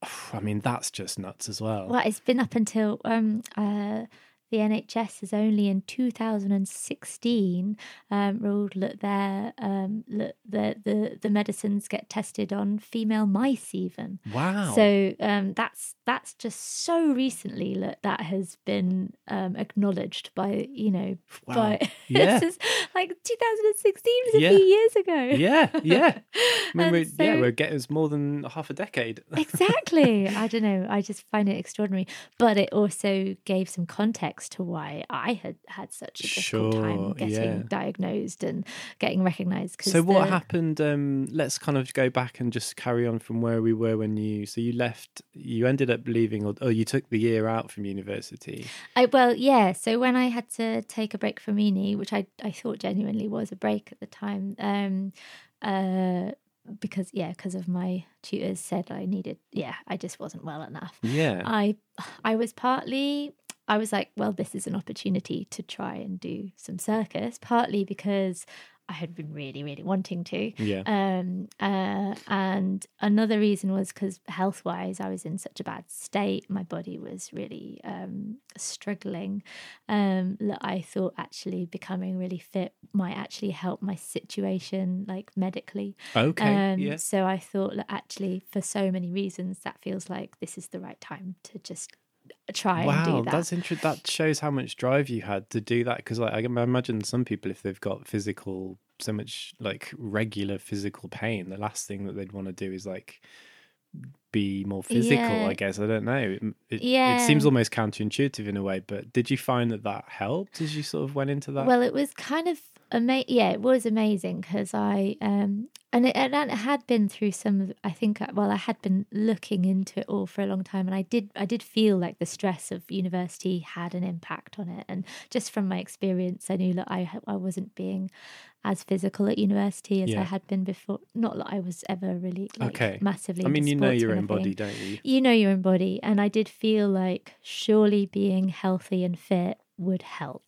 I mean, that's just nuts as well.
Well, it's been up until um, uh, the N H S has only in two thousand sixteen um, ruled that their um, that the, the the medicines get tested on female mice even.
Wow.
So um, that's that's just so recently that that has been um, acknowledged by, you know,
Wow.
by
Yeah.
this is like two thousand sixteen was a
Yeah.
few years ago.
Yeah, yeah. I mean,
And
we're,
so-
yeah, we're getting it's more than half a decade.
Exactly. I don't know. I just find it extraordinary. But it also gave some context to why I had had such a difficult
Sure,
time getting
yeah.
diagnosed and getting recognised.
So what happened? Um, let's kind of go back and just carry on from where we were when you. So you left. You ended up leaving, or, or you took the year out from university.
I, well, yeah. So when I had to take a break from uni, which I I thought genuinely was a break at the time, um, uh, because yeah, because of my tutors said I needed. Yeah, I just wasn't well enough.
Yeah.
I I was partly. I was like, well, this is an opportunity to try and do some circus, partly because I had been really, really wanting to.
Yeah.
Um, uh, and another reason was because health-wise, I was in such a bad state. My body was really um, struggling. Um, that I thought actually becoming really fit might actually help my situation, like medically.
Okay.
Um,
yeah.
So I thought that actually, for so many reasons, that feels like this is the right time to just try
Wow,
and do that.
that's interesting. That shows how much drive you had to do that. Because like, I can imagine some people, if they've got physical, so much like regular physical pain, the last thing that they'd want to do is like be more physical.
Yeah.
I guess I don't know. It, it,
Yeah.
it seems almost counterintuitive in a way. But did you find that that helped as you sort of went into that?
Well, it was kind of ama- yeah, it was amazing because I um and it, and it had been through some of, I think well I had been looking into it all for a long time, and I did I did feel like the stress of university had an impact on it, and just from my experience I knew that I I wasn't being as physical at university as
Yeah.
I had been before. Not that I was ever really like
Okay.
massively
I mean,
into
you know
sports or
your own
anything.
body, don't you?
You know your own body, and I did feel like surely being healthy and fit would help.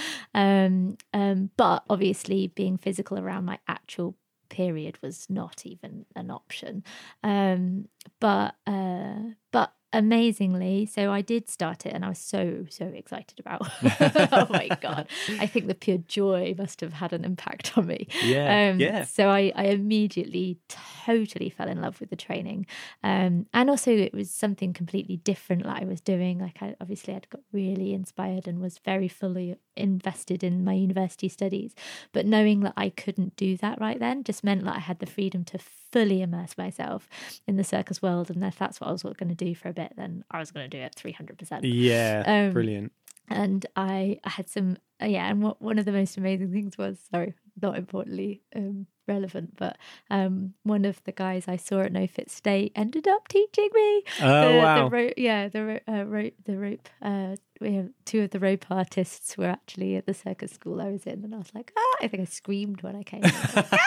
um, um, but obviously being physical around my actual period was not even an option. Um, but uh, but amazingly, so I did start it, and I was so so excited about. Oh my god! I think the pure joy must have had an impact on me.
Yeah,
Um,
yeah.
So I, I immediately totally fell in love with the training, um, and also it was something completely different that I was doing. Like I obviously I'd got really inspired and was very fully invested in my university studies, but knowing that I couldn't do that right then just meant that I had the freedom to fully immerse myself in the circus world, and if that's what I was going to do for a bit, then I was going to do it three hundred percent.
Yeah,
Um,
brilliant.
And I, I had some, uh, yeah, and what, one of the most amazing things was, sorry, not importantly um, relevant, but um, one of the guys I saw at No Fit State ended up teaching me.
Oh,
the,
wow.
The rope, yeah, the ro- uh, rope, the rope. Uh, we have two of the rope artists were actually at the circus school I was in, and I was like, ah, I think I screamed when I came. I was like,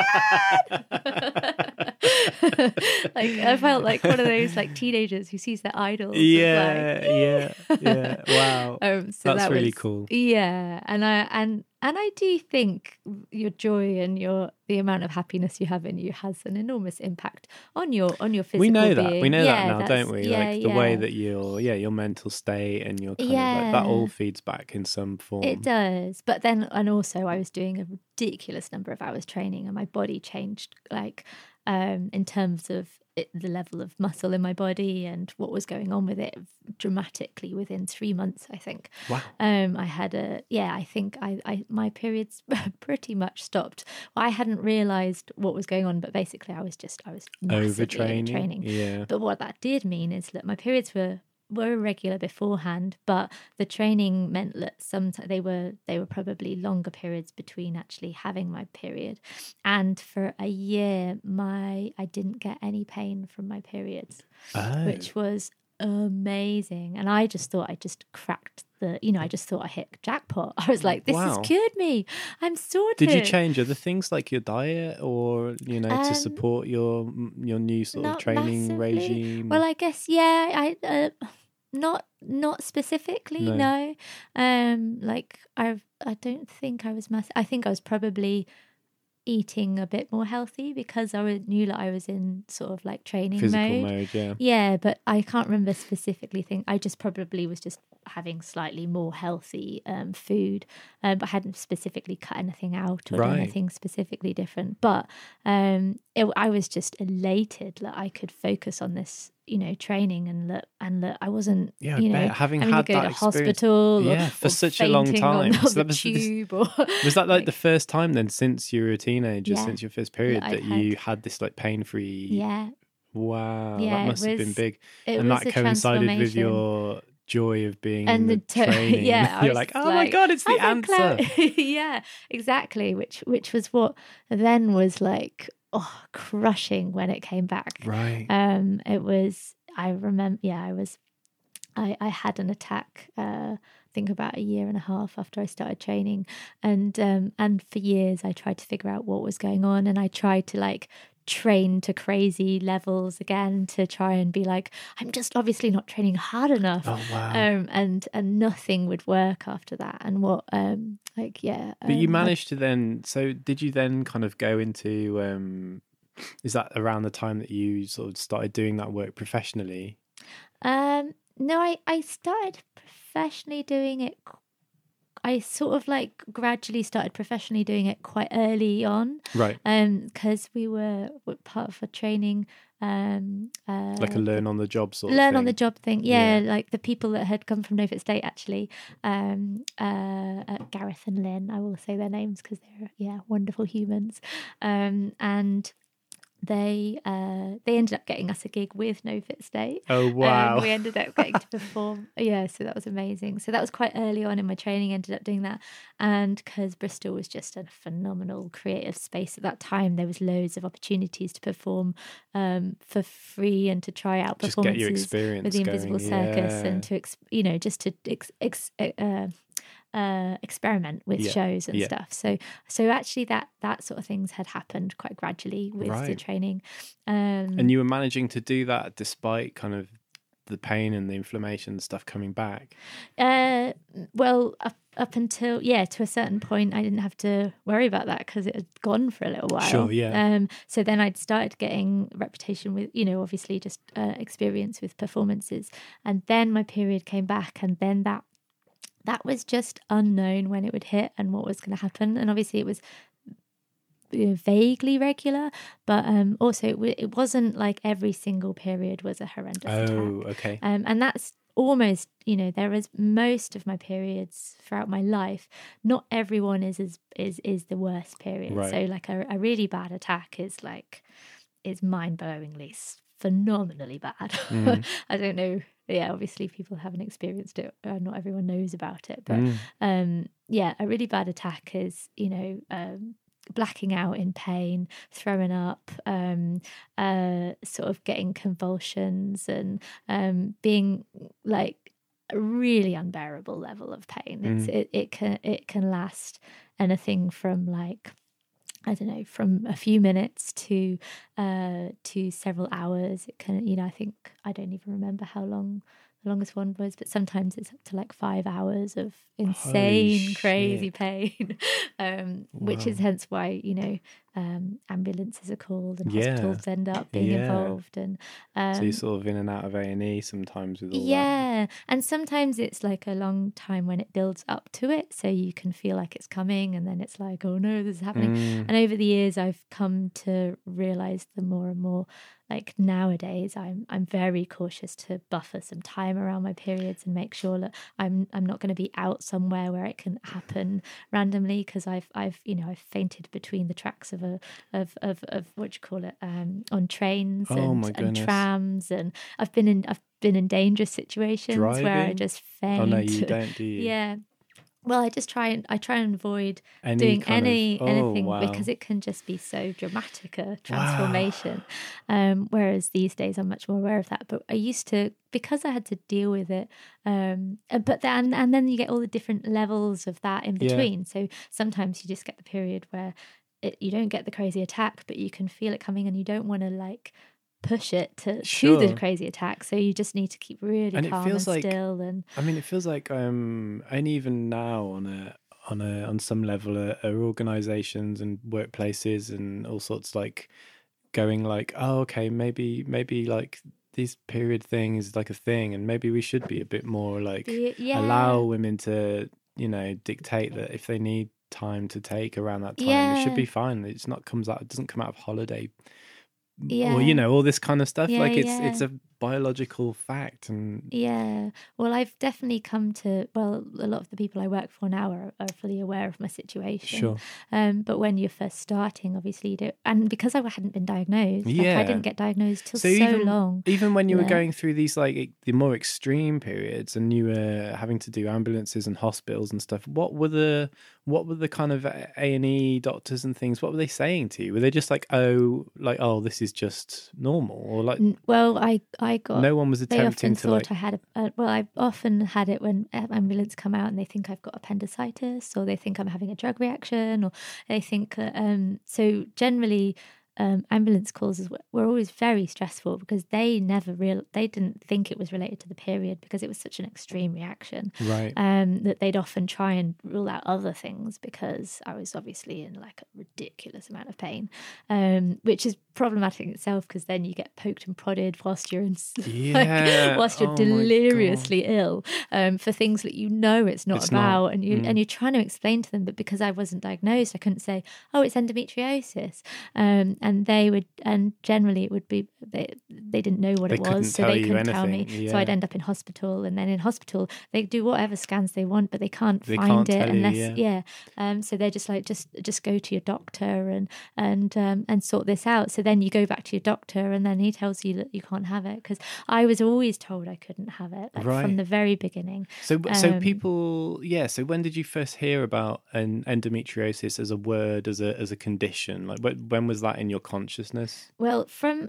oh my god! Like I felt like one of those like teenagers who sees their idols. and
Yeah,
like,
yeah, yeah. Wow.
Um, so
That's
that
really
was,
cool.
Yeah, and I and and I do think your joy and your the amount of happiness you have in you has an enormous impact on your on your physical
We know that.
being.
We know
Yeah,
that now,
that's-
don't we?
Yeah,
like the
yeah.
way that your yeah, your mental state and your kind of like that
Yeah.
all feeds back in some form.
It does. But then, and also, I was doing a ridiculous number of hours training, and my body changed, like, um, in terms of it, the level of muscle in my body and what was going on with it dramatically within three months, I think.
Wow.
Um, I had a, yeah, I think I, I my periods pretty much stopped. Well, I hadn't realised what was going on, but basically I was just, I was massively
Overtraining.
overtraining.
Yeah.
But what that did mean is that my periods were were irregular beforehand, but the training meant that sometimes they were they were probably longer periods between actually having my period. And for a year, my I didn't get any pain from my periods,
Oh.
which was amazing. And I just thought I just cracked the, you know, I just thought I hit jackpot. I was like, this
Wow.
has cured me. I'm sorted.
Did you change other things like your diet, or you know,
Um,
to support your your new sort of
not
training
massively.
regime?
Well, I guess yeah. I uh, not not specifically.
No.
No. Um, like I I don't think I was mass. I think I was probably eating a bit more healthy because I knew that I was in sort of like training
Physical
mode.
mode, yeah.
Yeah, but I can't remember specifically think I just probably was just having slightly more healthy um, food, um, but I hadn't specifically cut anything out or
Right.
done anything specifically different. But um, it, I was just elated that I could focus on this, you know, training and that and that I wasn't,
Yeah, I
you know,
bet. Having
having
had
to go
that
to
experience-
hospital,
Yeah,
or,
for
or
such a long
fainting on,
time.
on
So
the
that was this-
tube. Or,
Was that like the first time then, since you were a teenager,
Yeah.
since your first period,
That I'd
that you
had-
had this like pain-free?
yeah,
Wow,
Yeah,
that
it
must have been
was-
big.
it
And
was
that
a
coincided with
transformation.
your joy of being
And
in the,
the to-
training.
yeah, I
You're
was
like, oh
like,
my God, it's the
"I'm a
answer.
clown." Yeah, exactly. Which which was what then was like oh crushing when it came back.
Right.
Um, it was. I remember. Yeah, I was. I I had an attack. Uh, I think about a year and a half after I started training, and um, and for years I tried to figure out what was going on, and I tried to like train to crazy levels again to try and be like, I'm just obviously not training hard enough.
Oh, wow.
Um, and and nothing would work after that. And what um like yeah.
But you
um, I-
managed to then, so did you then kind of go into, um, is that around the time that you sort of started doing that work professionally?
Um, no, I, I started professionally doing it. qu- I sort of like gradually started professionally doing it quite early on.
Right.
Um, because we were, were part of a training. Um, uh,
Like a learn on the job sort of
learn
thing.
on the job thing. Yeah,
Yeah.
like the people that had come from Norfolk State actually. Um, uh, uh, Gareth and Lynn. I will say their names because they're yeah wonderful humans. Um, and. They uh they ended up getting us a gig with No Fit State.
Oh, wow.
And we ended up getting to perform. Yeah, so that was amazing. So that was quite early on in my training, ended up doing that. And because Bristol was just a phenomenal creative space at that time, there was loads of opportunities to perform um, for free and to try out
Just get your
performances
experience
with the Invisible
going,
Circus
yeah.
and to, ex- you know, just to ex- ex- uh, uh, experiment with
Yeah,
shows and
yeah.
stuff. So, so actually, that that sort of things had happened quite gradually with the
Right.
training. Um,
And you were managing to do that despite kind of the pain and the inflammation and stuff coming back.
Uh, well, up up until yeah, to a certain point, I didn't have to worry about that because it had gone for a little while.
Sure, yeah.
Um, so then I'd started getting reputation with, you know, obviously just uh, experience with performances, and then my period came back, and then that that was just unknown when it would hit and what was going to happen, and obviously it was you know, vaguely regular, but um, also it, w- it wasn't like every single period was a horrendous attack.
Oh, okay.
Um, and that's almost, you know, there is most of my periods throughout my life. Not everyone is is is, is the worst period.
Right.
So like a, a really bad attack is like is mind blowingly s- phenomenally bad.
Mm.
I don't know. Yeah, obviously people haven't experienced it. Uh, not everyone knows about it, but
Mm.
um, yeah, a really bad attack is, you know, um, blacking out in pain, throwing up, um, uh, sort of getting convulsions and um, being like a really unbearable level of pain. It's,
Mm.
it, it can it can last anything from like I don't know, from a few minutes to uh, to several hours. It can, you know, I think I don't even remember how long the longest one was, but sometimes it's up to like five hours of insane, crazy
shit.
pain, um, which is
Wow.
hence why, you know, um, ambulances are called and
Yeah.
hospitals end up being
Yeah.
involved. And um,
So you're sort of in and out of A and E sometimes with all that.
yeah, and sometimes it's like a long time when it builds up to it, so you can feel like it's coming, and then it's like, oh no, this is happening.
Mm.
And over the years, I've come to realize the more and more, like nowadays, I'm I'm very cautious to buffer some time around my periods and make sure that I'm I'm not going to be out somewhere where it can happen randomly, because I've I've you know I've fainted between the tracks of a of of, of what you call it um, on trains
Oh,
and,
my
and
goodness.
trams, and I've been in I've been in dangerous situations where I
Driving?
just faint.
Oh, no, you don't, do you?
Yeah. Well, I just try and I try and avoid
Any
doing
kind of-
any
oh,
anything
wow.
because it can just be so dramatic a transformation. Um, whereas these days I'm much more aware of that. But I used to, because I had to deal with it. Um, uh, but then and then you get all the different levels of that in
Yeah.
between. So sometimes you just get the period where it, you don't get the crazy attack, but you can feel it coming, and you don't want to like push it to to
Sure.
the crazy attack. So you just need to keep really
And it
calm
feels
and
like-
still. And
I mean, it feels like um, and even now on a on a on some level are, are organizations and workplaces and all sorts, like going like, oh, okay, maybe maybe like this period thing is like a thing, and maybe we should be a bit more like
yeah.
allow women to, you know, dictate that if they need time to take around that time,
yeah.
it should be fine. It's not comes out, it doesn't come out of holiday,
yeah.
or you know, all this kind of stuff.
Yeah,
like it's
yeah.
it's a biological fact. And
yeah, well, I've definitely come to, well, a lot of the people I work for now are, are fully aware of my situation.
Sure.
Um, but when you're first starting, obviously you don't, and because I hadn't been diagnosed,
yeah,
like I didn't get diagnosed till
so,
so
even,
long.
Even when you
yeah.
were going through these like the more extreme periods, and you were having to do ambulances and hospitals and stuff, what were the what were the kind of A and E doctors and things? What were they saying to you? Were they just like, oh, like oh, this is just normal, or like?
Well, I I got
no one was attempting
they often
to
thought
like.
I had a, a well, I've often had it when ambulance come out and they think I've got appendicitis, or they think I'm having a drug reaction, or they think uh, um. So generally, um, ambulance calls were always very stressful because they never real they didn't think it was related to the period because it was such an extreme reaction,
right?
Um, that they'd often try and rule out other things because I was obviously in like a ridiculous amount of pain, um, which is problematic in itself because then you get poked and prodded whilst you're in,
yeah.
like, whilst you're
oh
deliriously ill, um, for things that you know it's not
it's
about,
not.
and you
mm.
and you're trying to explain to them, but because I wasn't diagnosed, I couldn't say, oh, it's endometriosis, um, and they would, and generally it would be they they didn't know what
they
it was, so they couldn't tell me.
Yeah.
So I'd end up in hospital, and then in hospital they do whatever scans they want, but they can't
they
find
can't
it unless
you, yeah.
yeah. Um, so they're just like just just go to your doctor and and um, and sort this out. So then you go back to your doctor, and then he tells you that you can't have it because I was always told I couldn't have it, like,
right.
from the very beginning.
So so
um,
people, yeah. So when did you first hear about an endometriosis as a word, as a as a condition? Like when was that in your consciousness?
Well, from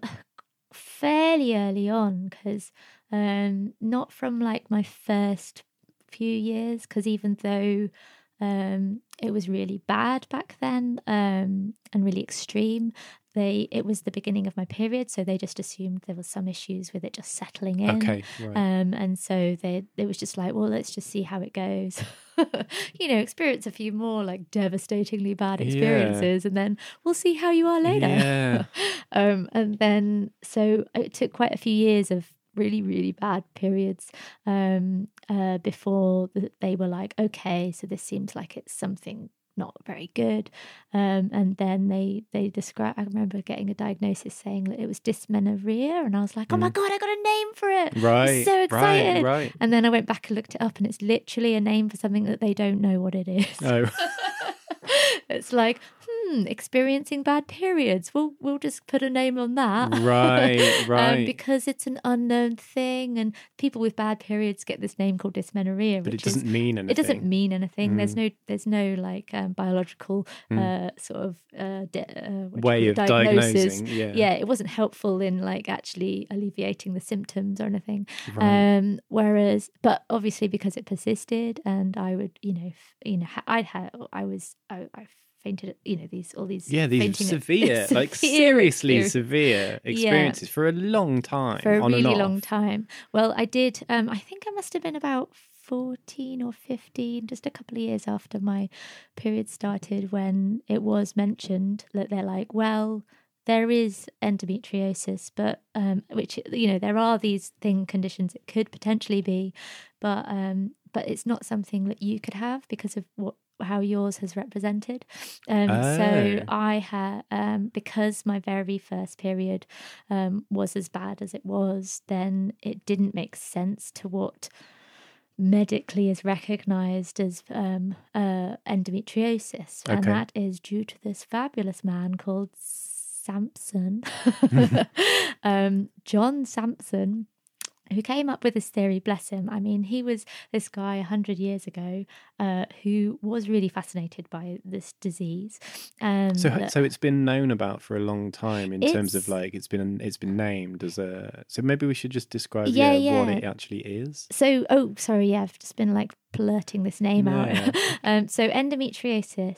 fairly early on, because um, not from like my first few years, because even though um, it was really bad back then um, and really extreme, they it was the beginning of my period, so they just assumed there was some issues with it just settling in.
Okay, right.
Um, and so they it was just like, well, let's just see how it goes. You know, experience a few more like devastatingly bad experiences, yeah. and then we'll see how you are later.
Yeah.
um, and then so it took quite a few years of really, really bad periods um, uh, before they were like, okay, so this seems like it's something not very good, um, and then they they describe. I remember getting a diagnosis saying that it was dysmenorrhea, and I was like, "Oh mm. my god, I got a name for it!"
Right,
I'm so excited.
Right, right.
And then I went back and looked it up, and it's literally a name for something that they don't know what it is.
Oh.
It's like, hmm, experiencing bad periods. We'll we'll just put a name on that.
Right, right.
um, because it's an unknown thing, and people with bad periods get this name called dysmenorrhea.
But
which
it doesn't
is,
mean anything.
It doesn't mean anything.
Mm.
There's no there's no like um, biological
mm.
uh, sort of uh, de- uh,
way of
diagnosis.
diagnosing. Yeah.
yeah, it wasn't helpful in like actually alleviating the symptoms or anything.
Right.
Um, whereas, but obviously because it persisted, and I would, you know, f- you know, I had, I was, I. I fainted, you know, these all these
yeah these severe,
at,
like
severe
seriously
experience.
severe experiences yeah. for a long time,
for a
on
really
and off.
long time. Well, I did. Um, I think I must have been about fourteen or fifteen, just a couple of years after my period started, when it was mentioned that they're like, well, there is endometriosis, but um, which, you know, there are these thing conditions it could potentially be, but um, but it's not something that you could have because of what. How yours has represented. Um,
oh.
So I had, um, because my very first period um, was as bad as it was, then it didn't make sense to what medically is recognised as um, uh, endometriosis.
Okay.
And that is due to this fabulous man called Sampson, um, John Sampson, who came up with this theory, bless him. I mean, he was this guy a hundred years ago uh, who was really fascinated by this disease. Um,
so,
that,
so it's been known about for a long time in terms of like it's been it's been named as a. So maybe we should just describe
yeah,
yeah,
yeah.
what it actually is.
So, oh, sorry, yeah, I've just been like blurting this name
yeah.
out. um, so, endometriosis,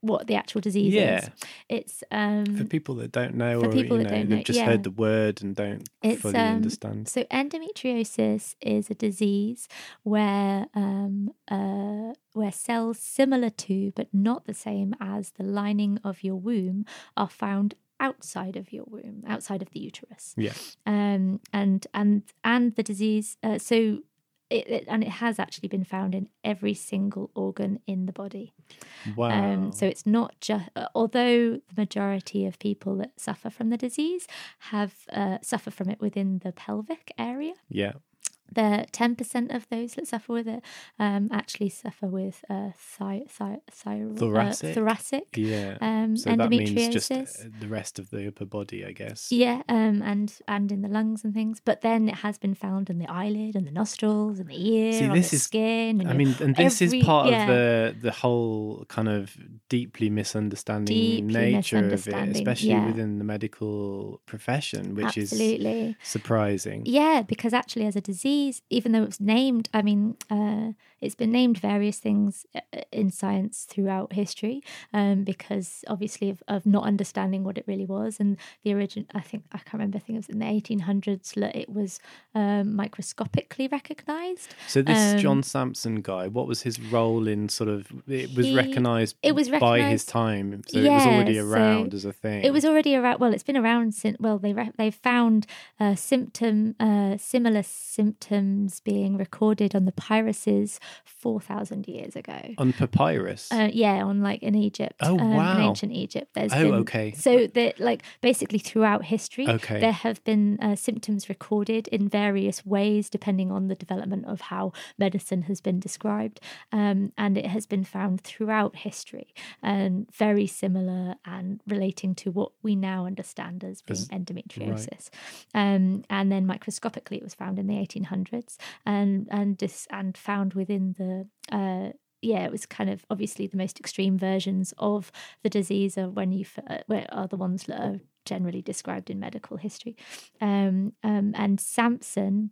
what the actual disease
Yeah.
is. It's um,
for people that don't know,
for
or
people
you
that
know,
don't
they've
know,
just
yeah.
heard the word and don't
It's,
fully
um,
understand.
So endometriosis is a disease where um, uh, where cells similar to but not the same as the lining of your womb are found outside of your womb, outside of the uterus.
Yeah.
Um, and and and the disease. Uh, so. It, it, and it has actually been found in every single organ in the body.
Wow.
Um, so it's not just, uh, although the majority of people that suffer from the disease have uh, suffer from it within the pelvic area.
Yeah.
The ten percent of those that suffer with it um, actually suffer with uh, thi- thi- thi-
Thoracic?
Uh, thoracic
Yeah.
um,
So that means
endometriosis.
just uh, the rest of the upper body, I guess.
Yeah, um, and and in the lungs and things. But then it has been found in the eyelid and the nostrils and the ear,
See,
on
this
the
is-
skin. And
I
your-
mean, and this
every-
is part
yeah.
of the the whole kind of deeply misunderstanding
Deeply
nature of it,
misunderstanding,
especially
yeah.
within the medical profession, which
Absolutely.
is surprising.
Yeah, because actually, as a disease, even though it was named, I mean, uh, it's been named various things uh, in science throughout history, um, because obviously of, of not understanding what it really was. And the origin, I think, I can't remember, I think it was in the eighteen hundreds that it was um, microscopically recognized.
So this
Um,
John Sampson guy, what was his role in sort of? It was
He-
recognised
it was
by his
recognised-
time, so it was already
Yeah, so
around as a thing.
It was already around. Well, it's been around since. Well, they re- they found uh, symptom uh, similar symptoms being recorded on the papyruses four thousand years ago.
on papyrus.
Uh, yeah, on like in Egypt.
Oh,
um, in
wow.
ancient Egypt. There's
Oh,
been,
okay.
So that like basically throughout history,
Okay.
there have been uh, symptoms recorded in various ways depending on the development of how medicine has been described, um, and it has been found throughout history, and very similar and relating to what we now understand as being
As-
endometriosis. Um, and then microscopically, it was found in the eighteen hundreds, and and dis- and found within the uh, yeah, it was kind of obviously the most extreme versions of the disease are when you f- uh, where are the ones that are generally described in medical history. Um, um, and Sampson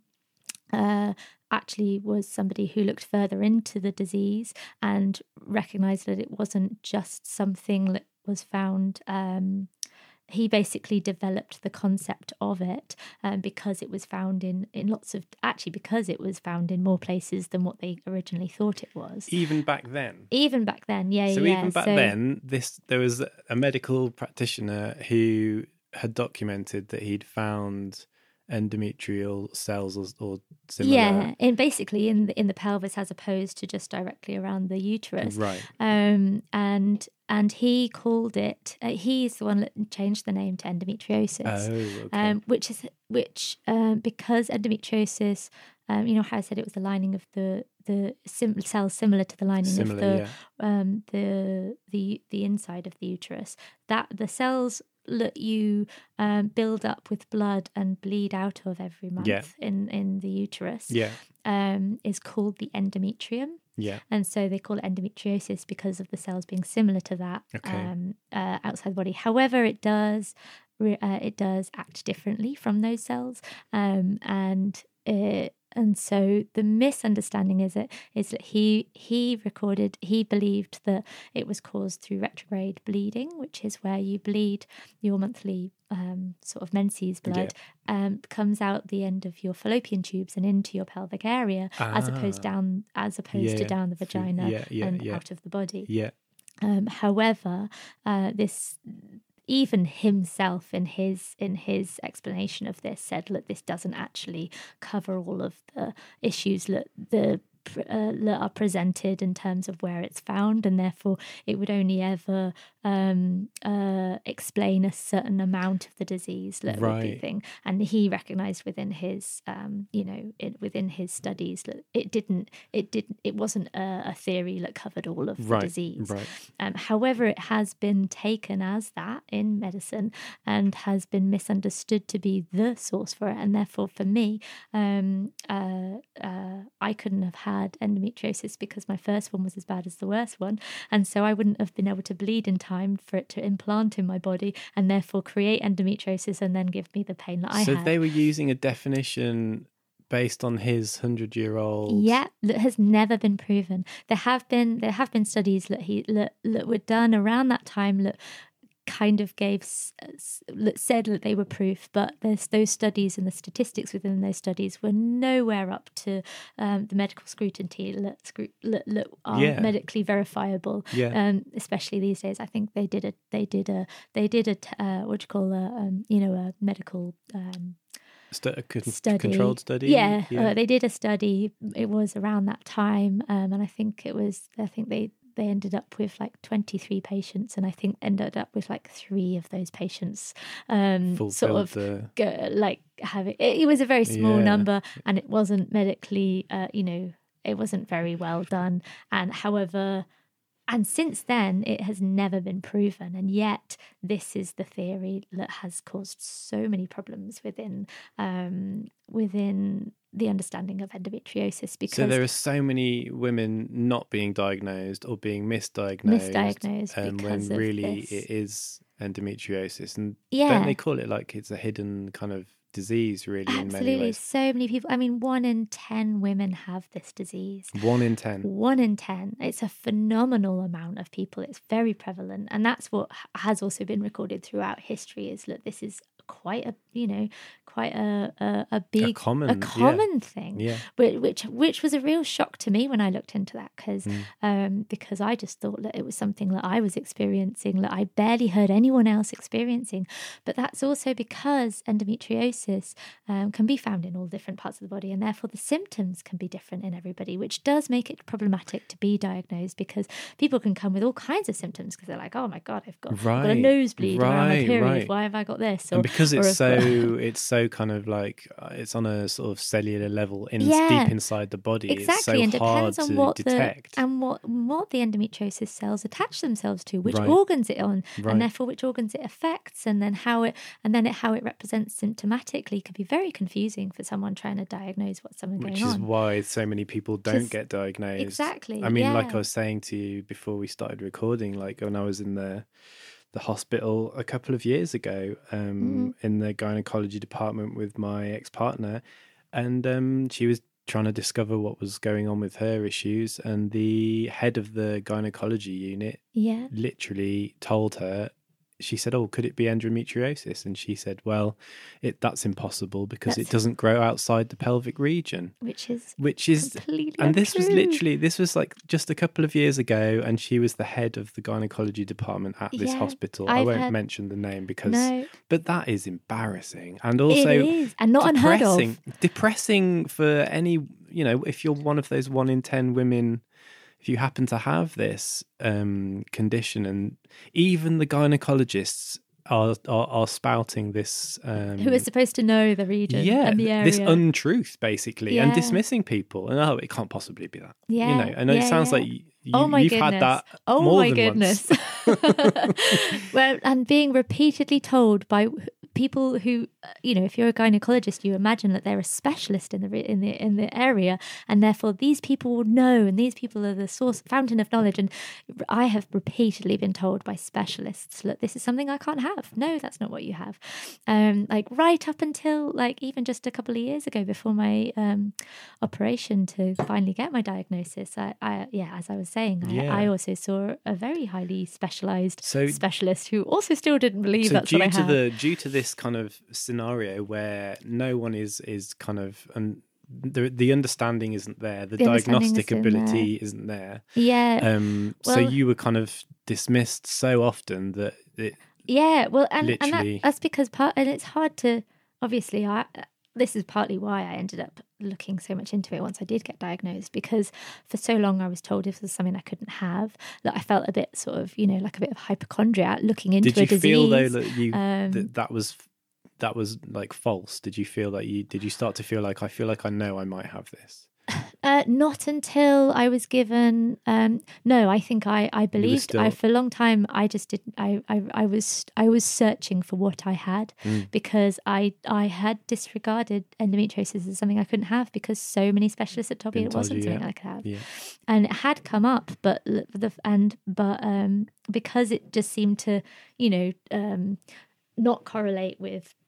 uh, actually was somebody who looked further into the disease and recognized that it wasn't just something that was found. Um, he basically developed the concept of it um, because it was found in, in lots of, actually because it was found in more places than what they originally thought it was.
Even back then.
Even back then, yeah,
So
yeah.
even back
so,
then, this there was a medical practitioner who had documented that he'd found endometrial cells or, or similar.
yeah, and basically in the in the pelvis as opposed to just directly around the uterus.
Right.
Um, and and he called it. Uh, he's the one that changed the name to endometriosis.
Oh, okay.
Um, which is which um, because endometriosis. Um, you know how I said it was the lining of the the sim- cells similar to the lining
Similar,
of the
yeah.
um, the the the inside of the uterus. That the cells that you um, build up with blood and bleed out of every month
Yeah.
in in the uterus
Yeah.
um, is called the endometrium.
Yeah.
And so they call it endometriosis because of the cells being similar to that
Okay.
um, uh, outside the body. However, it does re- uh, it does act differently from those cells, um, and it, and so the misunderstanding is it is that he he recorded he believed that it was caused through retrograde bleeding, which is where you bleed your monthly um, sort of menses blood um, comes out the end of your fallopian tubes and into your pelvic area, as opposed
Ah.
down as opposed to
Yeah,
down the
through-
vagina
yeah, yeah,
and
yeah.
out of the body.
Yeah.
Um, however, uh, this even himself in his in his explanation of this said that this doesn't actually cover all of the issues that the uh, that are presented in terms of where it's found, and therefore it would only ever um, uh, explain a certain amount of the disease that would be
Right.
thing. And he recognised within his, um, you know, it, within his studies that it didn't, it didn't, it wasn't a, a theory that covered all of the
Right.
disease.
Right.
Um, however, it has been taken as that in medicine and has been misunderstood to be the source for it. And therefore, for me, um, uh, uh, I couldn't have had endometriosis because my first one was as bad as the worst one. And so I wouldn't have been able to bleed in time for it to implant in my body and therefore create endometriosis and then give me the pain that I
so
had.
they were using a definition based on his hundred-year-old.
Yeah, that has never been proven. There have been there have been studies that he that, that were done around that time that kind of gave that said that they were proof, but there's those studies and the statistics within those studies were nowhere up to um, the medical scrutiny that, that, that are
yeah.
medically verifiable.
Yeah.
Um, especially these days, I think they did a they did a they did a uh, what do you call a um, you know a medical. Um,
St- a con-
study.
controlled study.
Yeah,
yeah.
Uh, they did a study. It was around that time, um, and I think it was. I think they they ended up with like twenty-three patients, and I think ended up with like three of those patients, um, sort of
the...
go, like having. It, it was a very small
yeah.
number, and it wasn't medically. Uh, you know, it wasn't very well done. And however. And since then, it has never been proven. And yet, this is the theory that has caused so many problems within um, within the understanding of endometriosis. Because
so there are so many women not being diagnosed or being misdiagnosed.
Misdiagnosed
um,
because
when really
of this.
it is endometriosis. And
yeah.
don't they call it like it's a hidden kind of disease, really,
Absolutely.
in many ways?
So many people. I mean, one in ten women have this disease.
One in ten.
One in ten. It's a phenomenal amount of people. It's very prevalent. And that's what has also been recorded throughout history is that this is quite a, you know, quite a a, a big,
a common,
a common
yeah.
thing,
yeah.
which, which which was a real shock to me when I looked into that because
mm.
um, because I just thought that it was something that I was experiencing that I barely heard anyone else experiencing. But that's also because endometriosis um, can be found in all different parts of the body, and therefore the symptoms can be different in everybody, which does make it problematic to be diagnosed because people can come with all kinds of symptoms because they're like, oh my god, I've got,
right.
I've got a nosebleed
right,
around my period.
Right.
Why have I got this? Or,
and because it's so
got...
it's so kind of like uh, it's on a sort of cellular level in
yeah,
deep inside the body.
Exactly,
it's so
and
hard
depends on
to
what
detect
the and what what the endometriosis cells attach themselves to, which
right.
organs it on,
right.
and therefore which organs it affects, and then how it and then it, how it represents symptomatically can be very confusing for someone trying to diagnose what's something
which
going on.
Which is why so many people don't
Just,
get diagnosed.
Exactly.
I mean,
yeah.
like I was saying to you before we started recording, like when I was in the the hospital a couple of years ago um, mm. in the gynecology department with my ex-partner, and um, she was trying to discover what was going on with her issues, and the head of the gynecology unit
yeah.
literally told her, she said, oh, could it be endometriosis? And she said, well, it that's impossible because that's it doesn't grow outside the pelvic region.
Which is
which is
completely
and this
untrue.
was literally this was like just a couple of years ago, and she was the head of the gynecology department at this
yeah,
hospital.
I've
I won't
had...
mention the name because
no.
but that is embarrassing and also
it is. And not
depressing,
unheard of.
Depressing for any, you know, if you're one of those one in ten women, if you happen to have this um, condition, and even the gynecologists are are, are spouting this, um,
who are supposed to know the region,
yeah,
and the area,
this untruth basically,
yeah.
and dismissing people, and oh, it can't possibly be that,
yeah,
you know, and
yeah,
it sounds
yeah.
like you,
oh my
you've
goodness.
had that
oh
more
my
than
goodness.
once.
Well, and being repeatedly told by people who, you know, if you're a gynecologist, you imagine that they're a specialist in the in the in the area, and therefore these people will know, and these people are the source fountain of knowledge. And I have repeatedly been told by specialists that this is something I can't have. No, that's not what you have. Um, like right up until like even just a couple of years ago, before my um, operation to finally get my diagnosis, I, I yeah, as I was saying, I,
yeah.
I also saw a very highly specialized
so,
specialist who also still didn't believe
so
that's
due
what I
to
had.
the due to this kind of scenario where no one is is kind of and the the understanding isn't there, the,
the
diagnostic
isn't
ability
there.
isn't there.
Yeah.
Um.
Well,
so you were kind of dismissed so often that it.
Yeah. Well, and
literally...
and that, that's because part, and it's hard to obviously. I this is partly why I ended up looking so much into it once I did get diagnosed, because for so long I was told this was something I couldn't have, that I felt a bit sort of, you know, like a bit of hypochondriac looking into
did you
a disease.
feel though that you
um,
that, that was that was like false? Did you feel that you did you start to feel like I feel like I know I might have this?
Uh, not until I was given. Um, no, I think I, I believed.
Still...
I for a long time I just didn't. I, I, I was I was searching for what I had
mm.
because I I had disregarded endometriosis as something I couldn't have because so many specialists had told me it wasn't
you,
something
yeah.
I could have,
yeah.
and it had come up, but the and but um because it just seemed to, you know, um not correlate with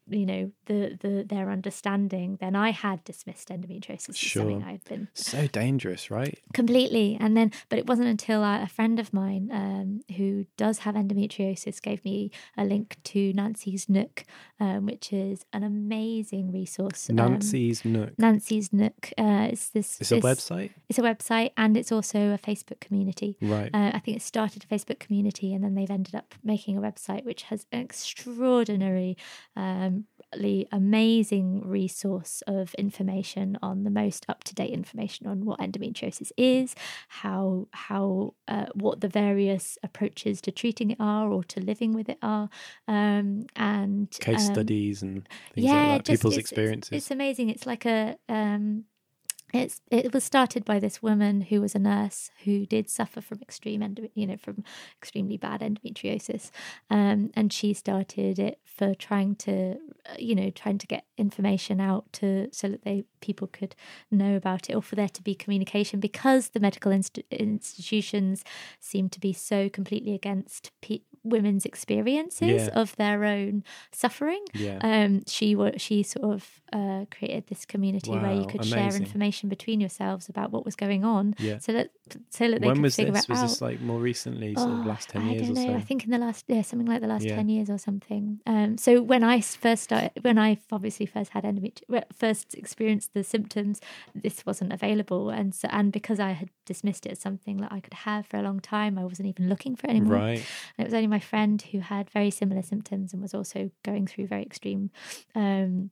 you know, the, the their understanding, then I had dismissed endometriosis as
Sure.
something I'd been
So dangerous, right?
completely. And then, but it wasn't until I, a friend of mine um, who does have endometriosis gave me a link to Nancy's Nook, um, which is an amazing resource.
Nancy's
um,
Nook.
Nancy's Nook. Uh, it's this.
It's
this,
a website?
It's a website, and it's also a Facebook community.
Right.
Uh, I think it started a Facebook community, and then they've ended up making a website which has an extraordinary, um, amazing resource of information on the most up-to-date information on what endometriosis is, how how uh, what the various approaches to treating it are or to living with it are, um, and
case
um,
studies and things
yeah,
like that.
just,
People's
it's,
experiences.
It's, it's amazing. It's like a um, It's it was started by this woman who was a nurse who did suffer from extreme endo, you know, from extremely bad endometriosis, um, and she started it for trying to, you know, trying to get information out to so that they people could know about it, or for there to be communication, because the medical inst- institutions seem to be so completely against pe- women's experiences
Yeah.
of their own suffering.
Yeah.
Um, she wa- she sort of uh, created this community where you
Wow,
could share
amazing.
information between yourselves about what was going on,
Yeah.
so that so that they
When
could
was
figure
this?
it
Was
out.
this like more recently, sort of
Oh,
last ten
I
years
don't
or
know.
so?
I think in the last, yeah, something like the last
Yeah.
ten years or something. Um, so when I s- first started, when I obviously first had endometri- first experienced the symptoms, this wasn't available, and so and because I had dismissed it as something that I could have for a long time, I wasn't even looking for it anymore.
Right.
And it was only my friend who had very similar symptoms and was also going through very extreme um,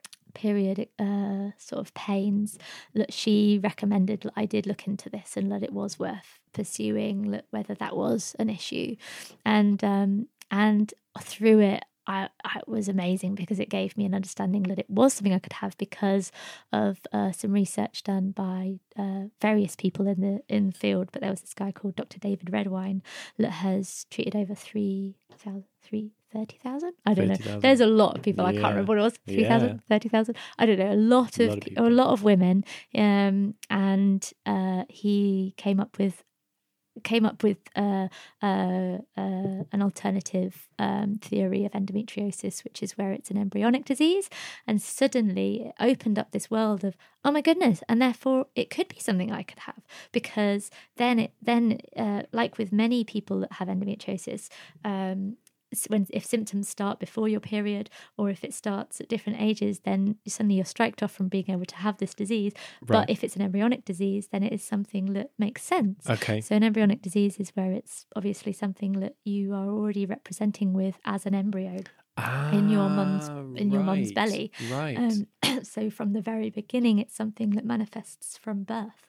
period uh, sort of pains, that she recommended that I did look into this and that it was worth pursuing, look whether that was an issue. And um, and through it, I, I, it was amazing because it gave me an understanding that it was something I could have because of uh, some research done by uh, various people in the in the field. But there was this guy called Doctor David Redwine that has treated over three thousand, three, thirty thousand? I don't
thirty
know.
thousand.
There's a lot of people. I
Yeah.
can't remember what it was. three thousand,
Yeah.
thirty thousand? I don't know. A lot
A
of,
lot of
pe-
people.
a lot of women. Um, and uh, he came up with came up with uh, uh, uh, an alternative um, theory of endometriosis, which is where it's an embryonic disease. And suddenly it opened up this world of, oh my goodness, and therefore it could be something I could have, because then it then uh, like with many people that have endometriosis, um, when if symptoms start before your period, or if it starts at different ages, then suddenly you're striked off from being able to have this disease.
Right.
But if it's an embryonic disease, then it is something that makes sense.
Okay.
So an embryonic disease is where it's obviously something that you are already representing with as an embryo in your mum's in your mum's
right,
belly.
Right.
Um, so from the very beginning, it's something that manifests from birth.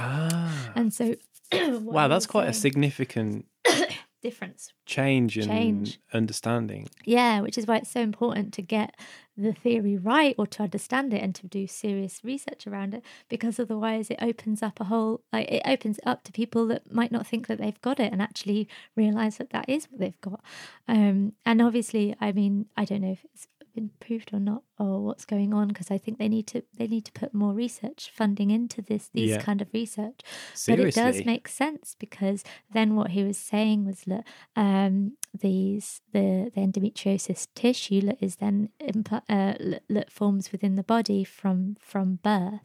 ah.
And so, what
Wow,
I
that's
was
quite a
saying-
significant
difference.
change in
Change.
understanding.
Yeah, which is why it's so important to get the theory right, or to understand it and to do serious research around it, because otherwise it opens up a whole, like it opens up to people that might not think that they've got it and actually realize that that is what they've got. Um, and obviously, I mean, I don't know if it's been proved or not, or what's going on, because I think they need to they need to put more research funding into this these
Yeah.
kind of research.
Seriously.
But it does make sense, because then what he was saying was that um, these the, the endometriosis tissue that is then impl- uh, that- that forms within the body from from birth,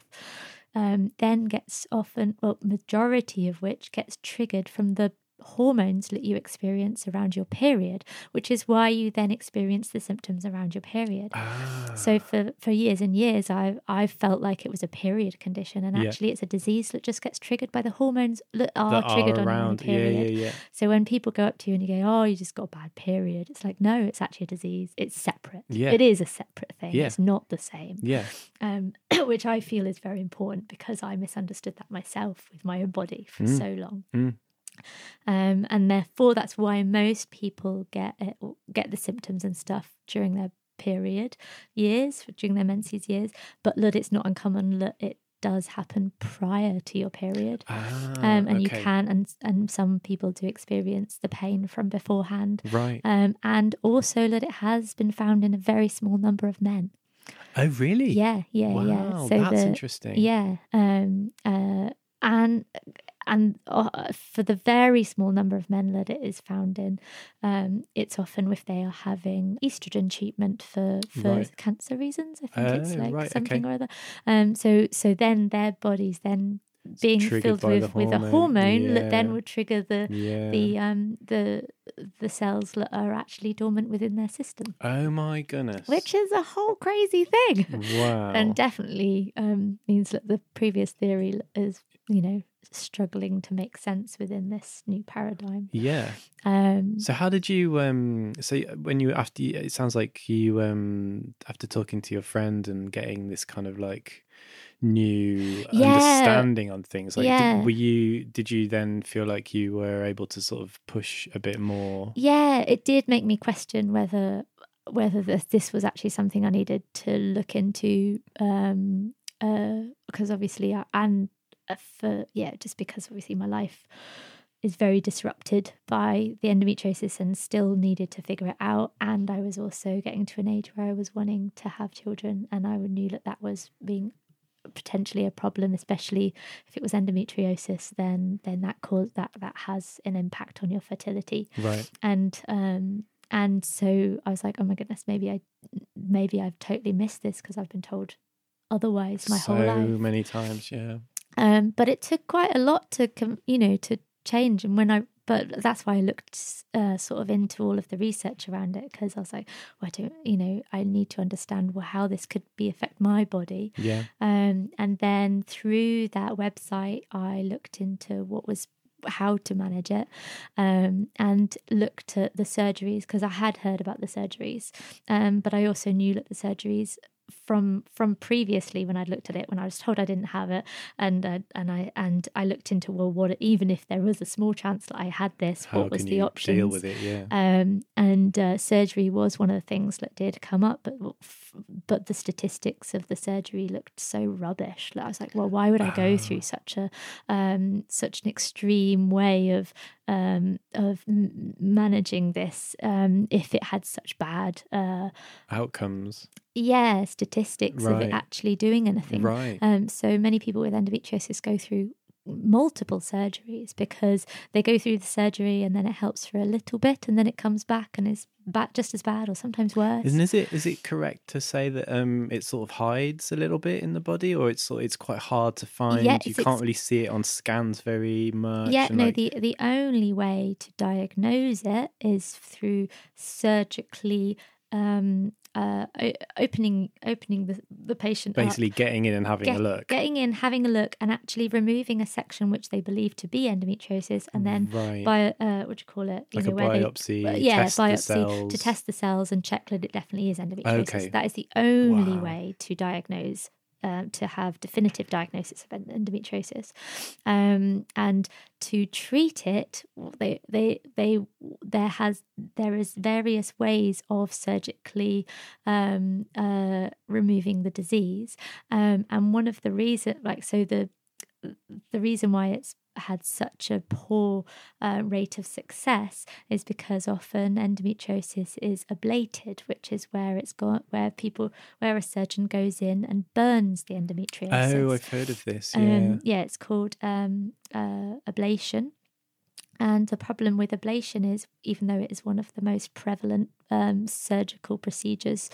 um, then gets often, well, majority of which gets triggered from the hormones that you experience around your period, which is why you then experience the symptoms around your period.
Ah.
So for, for years and years, I've, I've felt like it was a period condition, and
Yeah.
actually it's a disease that just gets triggered by the hormones that are
that
triggered
are
on
around.
your
Yeah,
period.
yeah, yeah.
So when people go up to you and you go, oh, you just got a bad period, it's like, no, it's actually a disease. It's separate.
Yeah.
It is a separate thing.
Yeah.
It's not the same.
Yeah.
Um, which I feel is very important, because I misunderstood that myself with my own body for
Mm.
so long.
Mm.
Um, and therefore, that's why most people get it, get the symptoms and stuff during their period years, during their menses years, but that it's not uncommon that it does happen prior to your period.
Ah,
Um, and you
okay.
can, and and some people do experience the pain from beforehand.
Right.
Um, and also that it has been found in a very small number of men.
Oh, really?
Yeah, yeah,
Wow,
yeah. So
that's
the,
interesting.
Yeah, um, uh, and and uh, for the very small number of men that it is found in, um, it's often if they are having estrogen treatment for, for
Right.
cancer reasons. I think
Uh,
it's like
right,
something
okay.
or other. Um, so so then their bodies then being
triggered
filled
by the
with, with a
hormone.
hormone that
Yeah.
then would trigger the
Yeah.
the um the the cells that are actually dormant within their system.
Oh my goodness.
Which is a whole crazy thing.
Wow.
And definitely um, means that the previous theory is, you know, struggling to make sense within this new paradigm.
Yeah.
Um,
so how did you um so when you after you, it sounds like you um after talking to your friend and getting this kind of like new
Yeah.
understanding on things, like
Yeah.
did, were you did you then feel like you were able to sort of push a bit more?
yeah, it did make me question whether whether this, this was actually something I needed to look into, um, uh, because obviously I, and uh, for yeah, just because obviously my life is very disrupted by the endometriosis and still needed to figure it out. And I was also getting to an age where I was wanting to have children, and I knew that that was being potentially a problem, especially if it was endometriosis. Then then that cause that that has an impact on your fertility.
Right.
And um and so I was like, oh my goodness, maybe I maybe I've totally missed this because I've been told otherwise my
so
whole life.
So many times, yeah.
Um, but it took quite a lot to com- you know to change, and when I but that's why I looked uh, sort of into all of the research around it, because I was like, well, I don't, you know, I need to understand well, how this could be affect my body.
Yeah.
Um, and then through that website, I looked into what was how to manage it, um, and looked at the surgeries, because I had heard about the surgeries, um, but I also knew that the surgeries from from previously when I'd looked at it, when I was told I didn't have it, and uh, and I and I looked into, well, what even if there was a small chance that I had this,
How
what was
can
the
you
options?
deal with it? Yeah.
Um, and uh, surgery was one of the things that did come up, but but the statistics of the surgery looked so rubbish. I was like, well, why would I go
Oh.
through such a um, such an extreme way of um, of m- managing this um, if it had such bad uh,
outcomes?
Yeah, statistics
right.
of it actually doing anything.
Right.
Um, so many people with endometriosis go through multiple surgeries because they go through the surgery and then it helps for a little bit and then it comes back and is back just as bad or sometimes worse.
Isn't is it is it correct to say that um it sort of hides a little bit in the body, or it's sort it's quite hard to find?
Yeah,
you
it's-
can't really see it on scans very much.
Yeah,
and
no,
like,
the the only way to diagnose it is through surgically um, uh, o- opening opening the, the patient up.
basically getting in and having
Get-
a look.
Getting in, having a look, and actually removing a section which they believe to be endometriosis, and then
right.
by uh, what do you call it? You
like
know,
a
where
biopsy,
they, yeah,
test the
biopsy
cells.
to test the cells and check that it definitely is endometriosis.
Okay.
That is the only
Wow.
way to diagnose. Um, to have definitive diagnosis of endometriosis, um, and to treat it, they they they there has there is various ways of surgically um, uh, removing the disease, um, and one of the reason, like so the the reason why it's had such a poor uh, rate of success is because often endometriosis is ablated, which is where it's got where people where a surgeon goes in and burns the endometriosis.
Oh, I've heard of this. Yeah.
Um, yeah, it's called um, uh, ablation. And the problem with ablation is, even though it is one of the most prevalent um, surgical procedures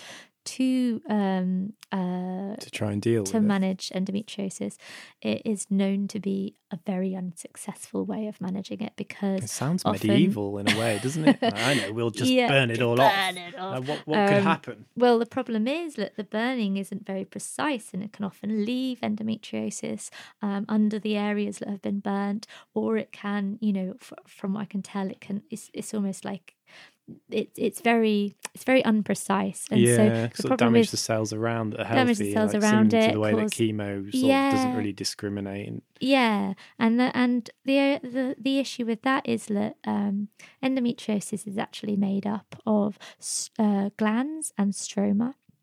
to um, uh,
to try and deal
to
with
manage endometriosis, it is known to be a very unsuccessful way of managing it because
it. It sounds
often,
medieval in a way, doesn't it? I know, we'll just
yeah,
burn it
just
all
burn
off.
It off.
Uh, what what could
Um,
happen?
Well, the problem is that the burning isn't very precise and it can often leave endometriosis um, under the areas that have been burnt, or it can, you know, f- from what I can tell, it can, it's, it's almost like it, it's very it's very unprecise, and
yeah,
so the
sort of
problem
damage
is
the cells around that are
damage
healthy,
the cells
like
around
similar
it,
to the way
cause,
that chemo sort
yeah,
of doesn't really discriminate.
Yeah, and the, and the the the issue with that is that um, endometriosis is actually made up of uh, glands and stroma.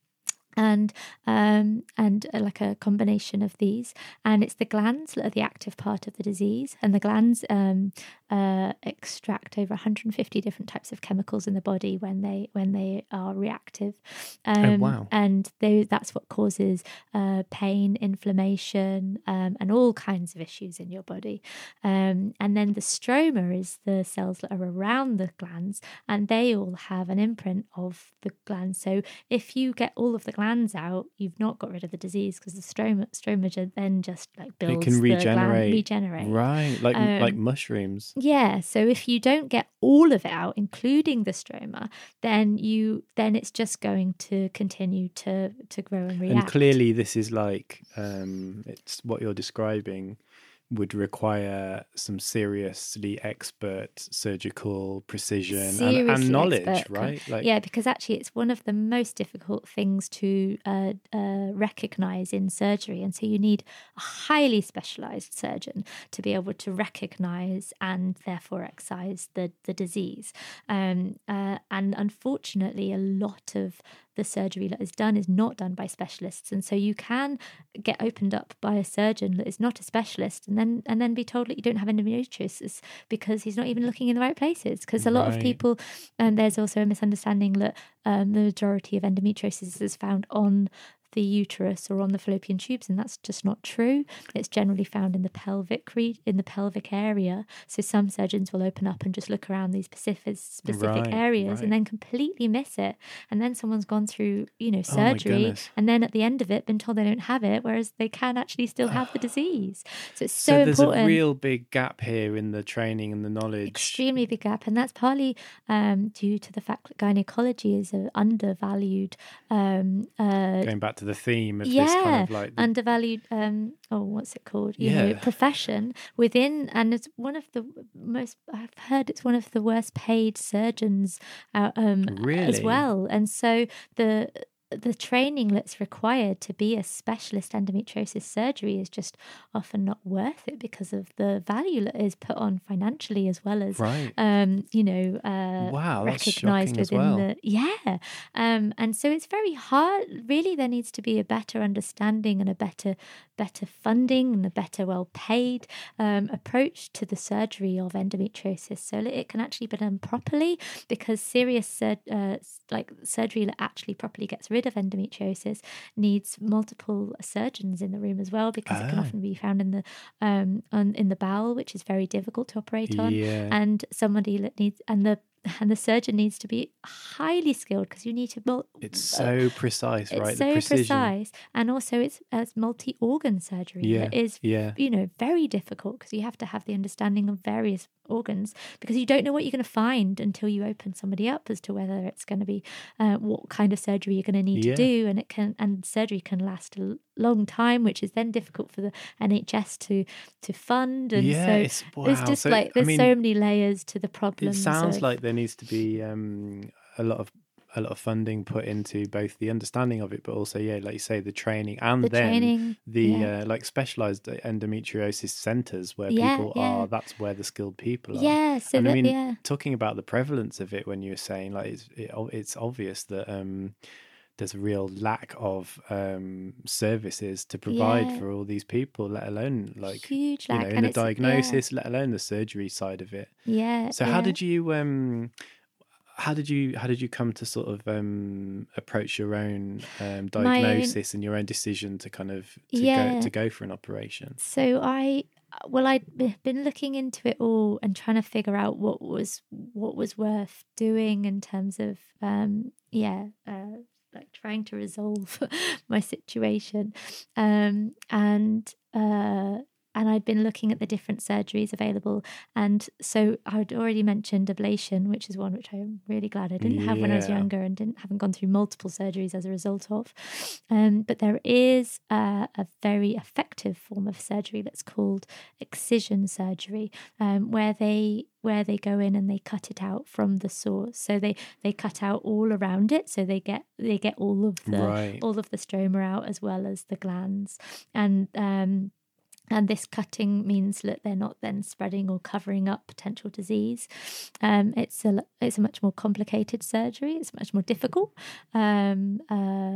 and um, and uh, like a combination of these, and it's the glands that are the active part of the disease, and the glands um, uh, extract over one hundred fifty different types of chemicals in the body when they when they are reactive, um,
Oh, wow.
and they, that's what causes uh, pain, inflammation, um, and all kinds of issues in your body. Um, and then the stroma is the cells that are around the glands, and they all have an imprint of the glands. So if you get all of the glands out, you've not got rid of the disease, because the stroma stroma then just like builds
It can
the
regenerate.
gland, regenerate.
Right, like
Um,
like mushrooms.
Yeah, so if you don't get all of it out, including the stroma, then you then it's just going to continue to to grow and react.
And clearly, this is like um, it's what you're describing would require some seriously expert surgical precision and, and knowledge,
expert,
right? Like,
yeah, because actually it's one of the most difficult things to uh, uh, recognize in surgery. And so you need a highly specialized surgeon to be able to recognize and therefore excise the, the disease. Um, uh, and unfortunately, a lot of the surgery that is done is not done by specialists, and so you can get opened up by a surgeon that is not a specialist, and then and then be told that you don't have endometriosis because he's not even looking in the right places. Because a lot
Right.
of people, and there's also a misunderstanding that um, the majority of endometriosis is found on the uterus or on the fallopian tubes, and that's just not true. It's generally found in the pelvic re- in the pelvic area. So some surgeons will open up and just look around these specific specific
Right,
areas
right.
and then completely miss it. And then someone's gone through, you know,
Oh my
surgery,
goodness.
and then at the end of it been told they don't have it, whereas they can actually still have the disease. So it's
So
so,
there's
important.
a real big gap here in the training and the knowledge.
Extremely big gap, and that's partly um, due to the fact that gynecology is an undervalued um, uh,
Going back to the theme of
yeah,
this kind of like the,
undervalued um oh what's it called you
Yeah.
know profession within, and it's one of the most, I've heard it's one of the worst paid surgeons uh, um as
Really?
well. And so the the training that's required to be a specialist endometriosis surgery is just often not worth it because of the value that is put on financially, as well as
Right.
um you know uh
Wow, that's
recognized
shocking as
within
well.
the yeah um and so it's very hard. Really, there needs to be a better understanding and a better better funding and a better well paid um approach to the surgery of endometriosis, so that it can actually be done properly, because serious sur- uh, like surgery that actually properly gets rid of endometriosis needs multiple surgeons in the room as well, because it can
Oh.
often be found in the um on, in the bowel, which is very difficult to operate on,
Yeah.
and somebody that needs and the and the surgeon needs to be highly skilled, because you need to mul-
It's so precise,
it's
right?
so
the precision.
precise, and also it's uh, multi-organ surgery
Yeah.
that is
Yeah.
you know very difficult, because you have to have the understanding of various organs, because you don't know what you're going to find until you open somebody up as to whether it's going to be uh, what kind of surgery you're going to need
Yeah.
to do, and it can and surgery can last a l- long time, which is then difficult for the N H S to to fund, and
Yeah,
so
it's wow.
there's just
So,
like
I
there's
mean,
so many layers to the
it
problems.
sounds
of,
like there needs to be um, a lot of a lot of funding put into both the understanding of it, but also, yeah, like you say, the training, and
the
then
training,
the
yeah.
uh, like specialized endometriosis centers where
Yeah,
people
yeah.
are. That's where the skilled people are.
Yeah, so
and
that
I mean,
yeah.
talking about the prevalence of it, when you were saying like it's it, it's obvious that um, there's a real lack of um, services to provide
Yeah.
for all these people, let alone like
Huge
you
lack,
know in
and
the
it's- yeah.
diagnosis, let alone the surgery side of it.
Yeah.
So
yeah.
how did you um how did you how did you come to sort of um approach your own um
My own-
diagnosis and your own decision to kind of to
Yeah.
go to go for an operation?
So I, well, I'd be- been looking into it all and trying to figure out what was what was worth doing in terms of, um, yeah, uh, like trying to resolve my situation, um, and uh, and I'd been looking at the different surgeries available, and so I'd already mentioned ablation, which is one which I'm really glad I didn't have when I was
Yeah.
younger and didn't haven't gone through multiple surgeries as a result of. Um, but there is uh, a very effective form of surgery that's called excision surgery, um, where they where they go in and they cut it out from the source. So they they cut out all around it, so they get they get all of the
Right.
all of the stroma out as well as the glands, and um, and this cutting means that they're not then spreading or covering up potential disease. Um, it's a it's a much more complicated surgery. It's much more difficult. Um, uh,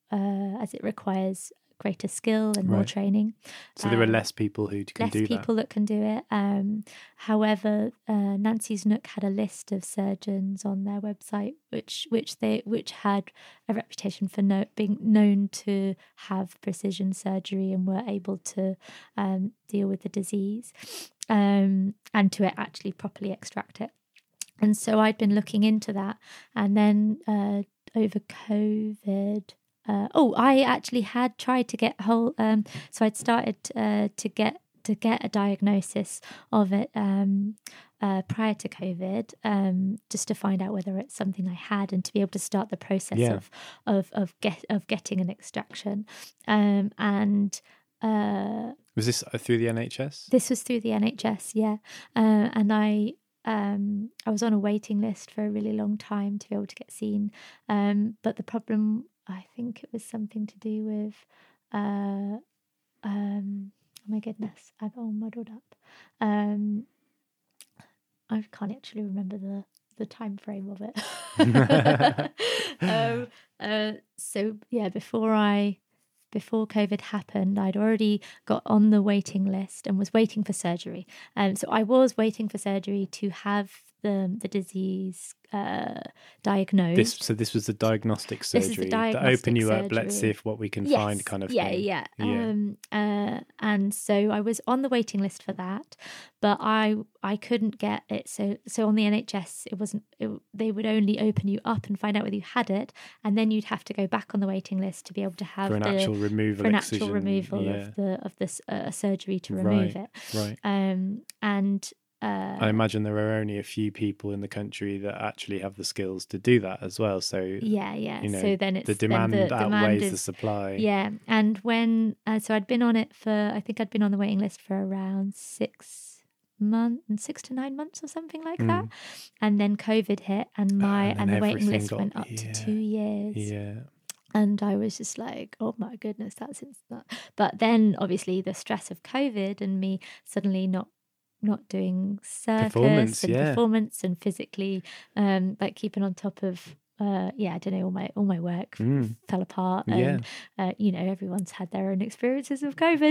uh, as it requires greater skill and more
Right.
training.
So there are
Um,
less people who can
less
do that.
people that can do it. Um, however, uh, Nancy's Nook had a list of surgeons on their website, which which they which had a reputation for no, being known to have precision surgery and were able to um, deal with the disease um, and to actually properly extract it. And so I'd been looking into that, and then uh, over COVID. Uh, oh, I actually had tried to get whole. Um, so I'd started uh, to get to get a diagnosis of it um, uh, prior to COVID, um, just to find out whether it's something I had, and to be able to start the process
Yeah.
of of of get of getting an extraction. Um, and uh,
Was this through the N H S?
this was through the N H S, yeah. Uh, and I. Um, I was on a waiting list for a really long time to be able to get seen. Um, but the problem, I think it was something to do with, uh, um, oh my goodness, I've all muddled up. Um, I can't actually remember the, the time frame of it. um, uh, so yeah, before I, before COVID happened, I'd already got on the waiting list and was waiting for surgery. Um, so I was waiting for surgery to have the the disease uh, diagnosed.
This, so this was the diagnostic surgery
This is the
that
diagnostic
open you up. Let's
surgery.
see if what we can
Yes,
find, kind of
yeah,
thing.
yeah,
Yeah.
Um, uh, and so I was on the waiting list for that, but I I couldn't get it. So so on the N H S, it wasn't. It, they would only open you up and find out whether you had it, and then you'd have to go back on the waiting list to be able to have
For an
the,
actual removal,
for an
excision.
actual removal
yeah.
of the of this uh, surgery to remove
Right,
it.
right.
Um, and uh,
I imagine there are only a few people in the country that actually have the skills to do that as well. So
yeah, yeah.
you know,
so then it's
the demand
then the
outweighs
demand
the
is,
supply.
Yeah, and when uh, so I'd been on it for I think I'd been on the waiting list for around six months, six to nine months or something like that,
Mm.
and then COVID hit, and my
and
and,
then
the waiting
everything
list
got-
went up
yeah,
to two years.
Yeah.
And I was just like, oh my goodness, that's that. But then obviously the stress of COVID and me suddenly not not doing circus
Performance,
and
yeah.
performance and physically um like keeping on top of uh yeah I don't know all my all my work f-
Mm.
fell apart,
Yeah.
and uh, you know, everyone's had their own experiences of COVID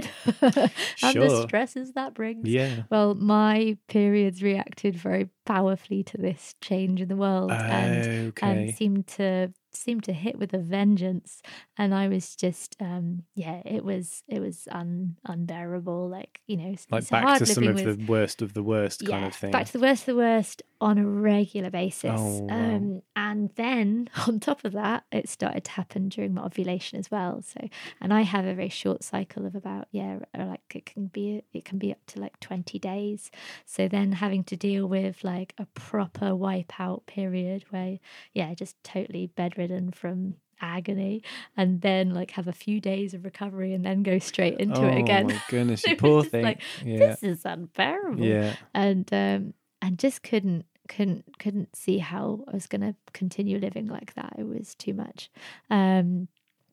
and the
Sure.
stresses that brings.
Yeah.
Well, my periods reacted very powerfully to this change in the world, and
Okay.
um, seemed to seemed to hit with a vengeance, and I was just um yeah it was it was un, unbearable, like, you know, it's,
Like
it's
back
hard
to some
living
of
with
the worst of the worst kind
yeah
of thing.
back to the worst of the worst on a regular basis.
Oh, wow.
um and then on top of that, it started to happen during my ovulation as well. So, and I have a very short cycle of about yeah like it can be it can be up to like twenty days. So then having to deal with like a proper wipeout period where yeah just totally bedridden from agony, and then like have a few days of recovery and then go straight into
oh
it again.
my goodness, you
It
poor
was just
thing.
like,
yeah.
this is unbearable.
Yeah.
And um and just couldn't couldn't couldn't see how I was going to continue living like that. It was too much. Um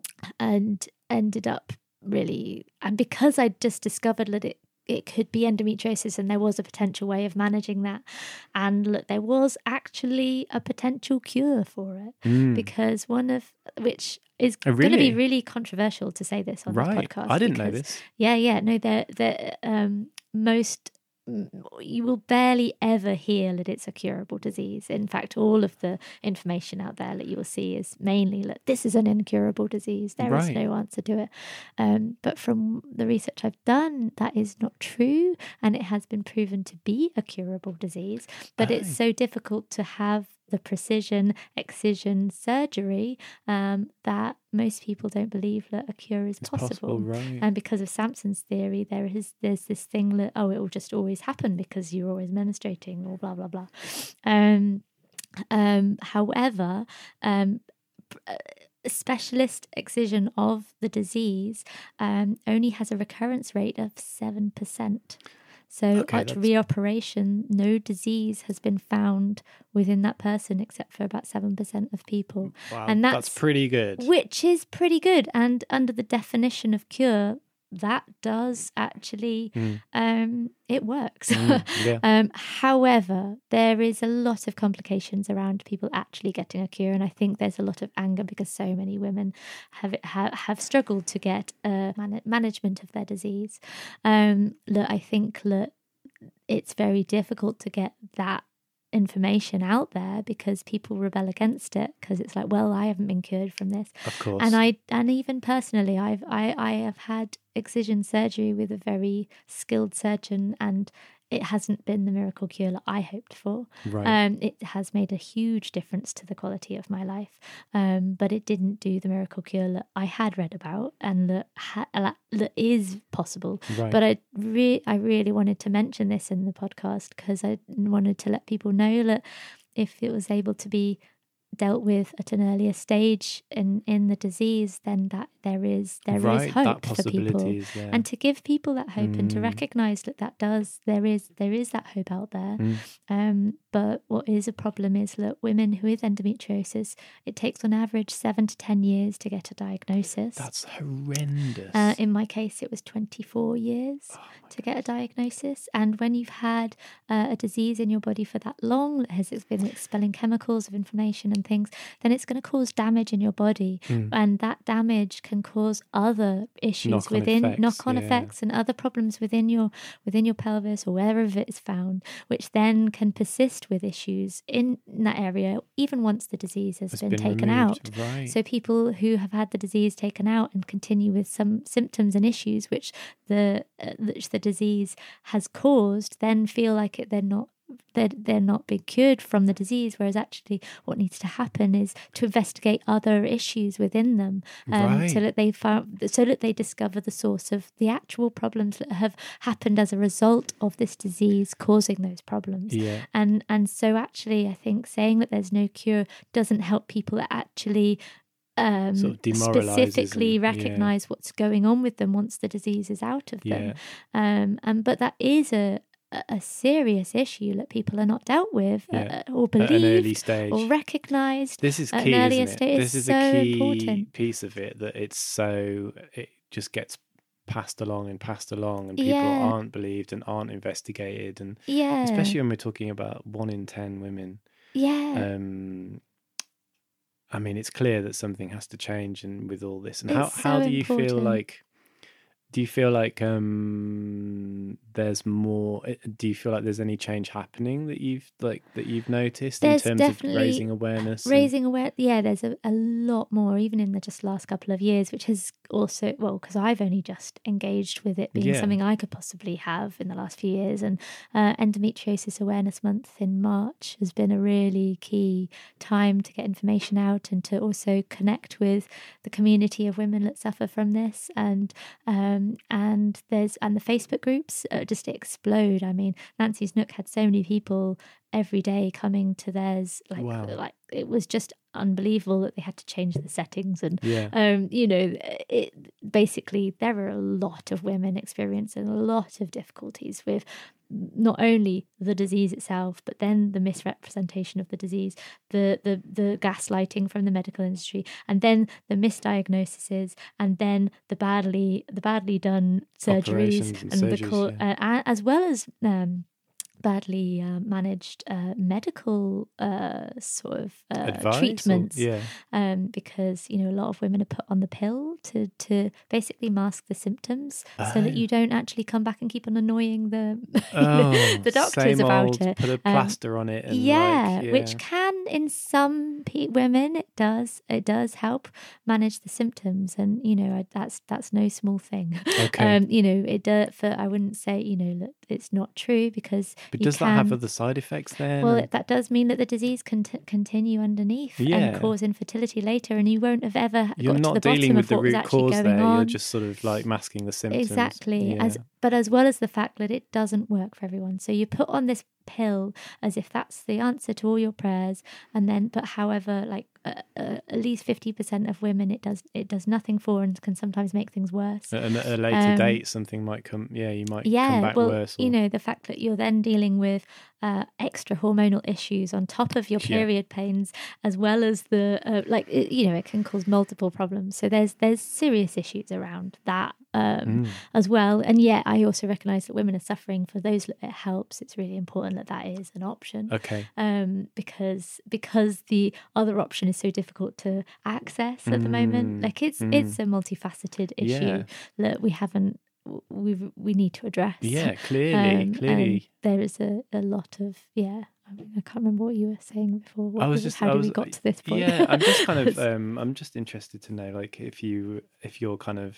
and ended up really, and because I just discovered that it it could be endometriosis and there was a potential way of managing that, and look, there was actually a potential cure for it.
Mm.
Because one of which is
Oh,
going to be
really?
really controversial to say this on this
Right.
podcast.
I didn't know
because-
this.
yeah, yeah. No, they're, they're, um, most, mm, you will barely ever hear that it's a curable disease. In fact, all of the information out there that you will see is mainly that this is an incurable disease. There is
Right.
no answer to it. Um, but from the research I've done, that is not true. And it has been proven to be a curable disease. But
Oh.
it's so difficult to have the precision excision surgery um, that most people don't believe that a cure is
It's
possible.
possible, right?
And because of Samson's theory, there is there's this thing that oh, it will just always happen because you're always menstruating or blah blah blah. Um, um, however, um, a specialist excision of the disease um, only has a recurrence rate of seven percent. So
Okay,
at
that's-
reoperation, no disease has been found within that person except for about seven percent of people.
Wow,
and
that's,
that's-
pretty good.
Which is pretty good. And under the definition of cure, that does actually,
Mm.
um, it works.
Mm, yeah.
um, however, there is a lot of complications around people actually getting a cure, and I think there's a lot of anger because so many women have have, have struggled to get uh, man- management of their disease. Um, look, I think that it's very difficult to get that information out there because people rebel against it because it's like, well, I haven't been cured from this.
Of course.
And I and even personally, I've I I have had excision surgery with a very skilled surgeon, and it hasn't been the miracle cure that I hoped for.
Right.
Um, it has made a huge difference to the quality of my life, um, but it didn't do the miracle cure that I had read about and that ha- that is possible.
Right.
But I re- I really wanted to mention this in the podcast because I wanted to let people know that if it was able to be dealt with at an earlier stage in, in the disease, then that there is there
right,
is hope
that
for people,
possibility is there.
and to give people that hope
Mm.
and to recognise that that does there is there is that hope out there.
Mm.
Um, but what is a problem is that women who with endometriosis, it takes on average seven to ten years to get a diagnosis.
That's horrendous.
Uh, in my case, it was twenty-four years
Oh my
to get a diagnosis. And when you've had uh, a disease in your body for that long, that has been expelling chemicals of inflammation and things, then it's going to cause damage in your body.
Mm.
And that damage can cause other issues
Knock-on
within
effects,
knock-on
yeah.
effects and other problems within your within your pelvis or wherever it is found, which then can persist with issues in that area even once the disease has
It's
been,
been
taken
removed,
out.
right.
So people who have had the disease taken out and continue with some symptoms and issues which the uh, which the disease has caused, then feel like it, they're not they're, they're not being cured from the disease, whereas actually what needs to happen is to investigate other issues within them, um,
Right.
so that they found, so that they discover the source of the actual problems that have happened as a result of this disease causing those problems.
Yeah.
And and so actually, I think saying that there's no cure doesn't help people that actually um,
Sort of demoralises
specifically
them, yeah.
recognise what's going on with them once the disease is out of them.
Yeah.
Um, and but that is a a serious issue that people are not dealt with
Yeah.
uh, or
At an early
believed
stage.
or recognised.
This is
at an
key,
earlier
isn't it?
stage.
This
It's
is a
so
key
important.
piece of it, that it's so, it just gets passed along and passed along, and people
Yeah.
aren't believed and aren't investigated, and
Yeah,
especially when we're talking about one in ten women.
yeah.
Um, I mean, it's clear that something has to change, and with all this, and how
It's
how
so
do you feel
important.
like? Do you feel like um, there's more? Do you feel like there's any change happening that you've like that you've noticed
There's
in terms of
definitely
raising awareness? and-
Raising aware, yeah, there's a, a lot more, even in the just last couple of years, which has also, well, because I've only just engaged with it being
Yeah.
something I could possibly have in the last few years. And uh, Endometriosis Awareness Month in March has been a really key time to get information out and to also connect with the community of women that suffer from this. And um, and there's and the Facebook groups uh, just explode. I mean, Nancy's Nook had so many people every day coming to theirs, like
Wow.
like it was just unbelievable that they had to change the settings. And
Yeah.
um you know, it basically there are a lot of women experiencing a lot of difficulties with not only the disease itself, but then the misrepresentation of the disease, the the the gaslighting from the medical industry, and then the misdiagnoses, and then the badly the badly done surgeries,
Operations and
and the
surgeries,
co-
yeah.
uh, as well as um badly uh, managed uh, medical uh, sort of uh,
Advice or-
treatments,
yeah.
um, because you know a lot of women are put on the pill to to basically mask the symptoms, so
Oh.
that you don't actually come back and keep on annoying the you
Oh,
know, the doctors
same
about
old,
it.
Put a
Um,
plaster on it, and
yeah,
like, yeah,
which can in some pe- women it does it does help manage the symptoms, and you know I, that's that's no small thing.
Okay.
Um, you know it does. For I wouldn't say you know that it's not true, because
But
you
does
can,
that have other side effects then?
well,
And-
it, that does mean that the disease can t- continue underneath
Yeah.
and cause infertility later, and you won't have ever
you're
got to
not
the
dealing
bottom
with
of
the
what was
root
actually
cause
going
there.
on.
You're just sort of like masking the symptoms.
Exactly.
Yeah.
As but as well as the fact that it doesn't work for everyone. So you put on this pill as if that's the answer to all your prayers. And then, but however, like uh, uh, at least fifty percent of women, it does it does nothing for and can sometimes make things worse.
And at a later um, date, something might come, yeah, you might
yeah,
come back
well,
worse. Or...
you know, the fact that you're then dealing with uh, extra hormonal issues on top of your period yeah. pains, as well as the, uh, like, it, you know, it can cause multiple problems. So there's there's serious issues around that um, mm. as well. And yet I also recognise that women are suffering. For those that it helps, it's really important that that is an option.
Okay.
Um, because because the other option is so difficult to access at mm. the moment. Like it's mm. it's a multifaceted issue yeah. that we haven't we we need to address.
Yeah, clearly, um, clearly.
There is a, a lot of yeah. I mean, I can't remember what you were saying before. What
I was
was,
just
how
I
did
was,
we got to this point?
Yeah, I'm just kind of um, I'm just interested to know, like, if you if your kind of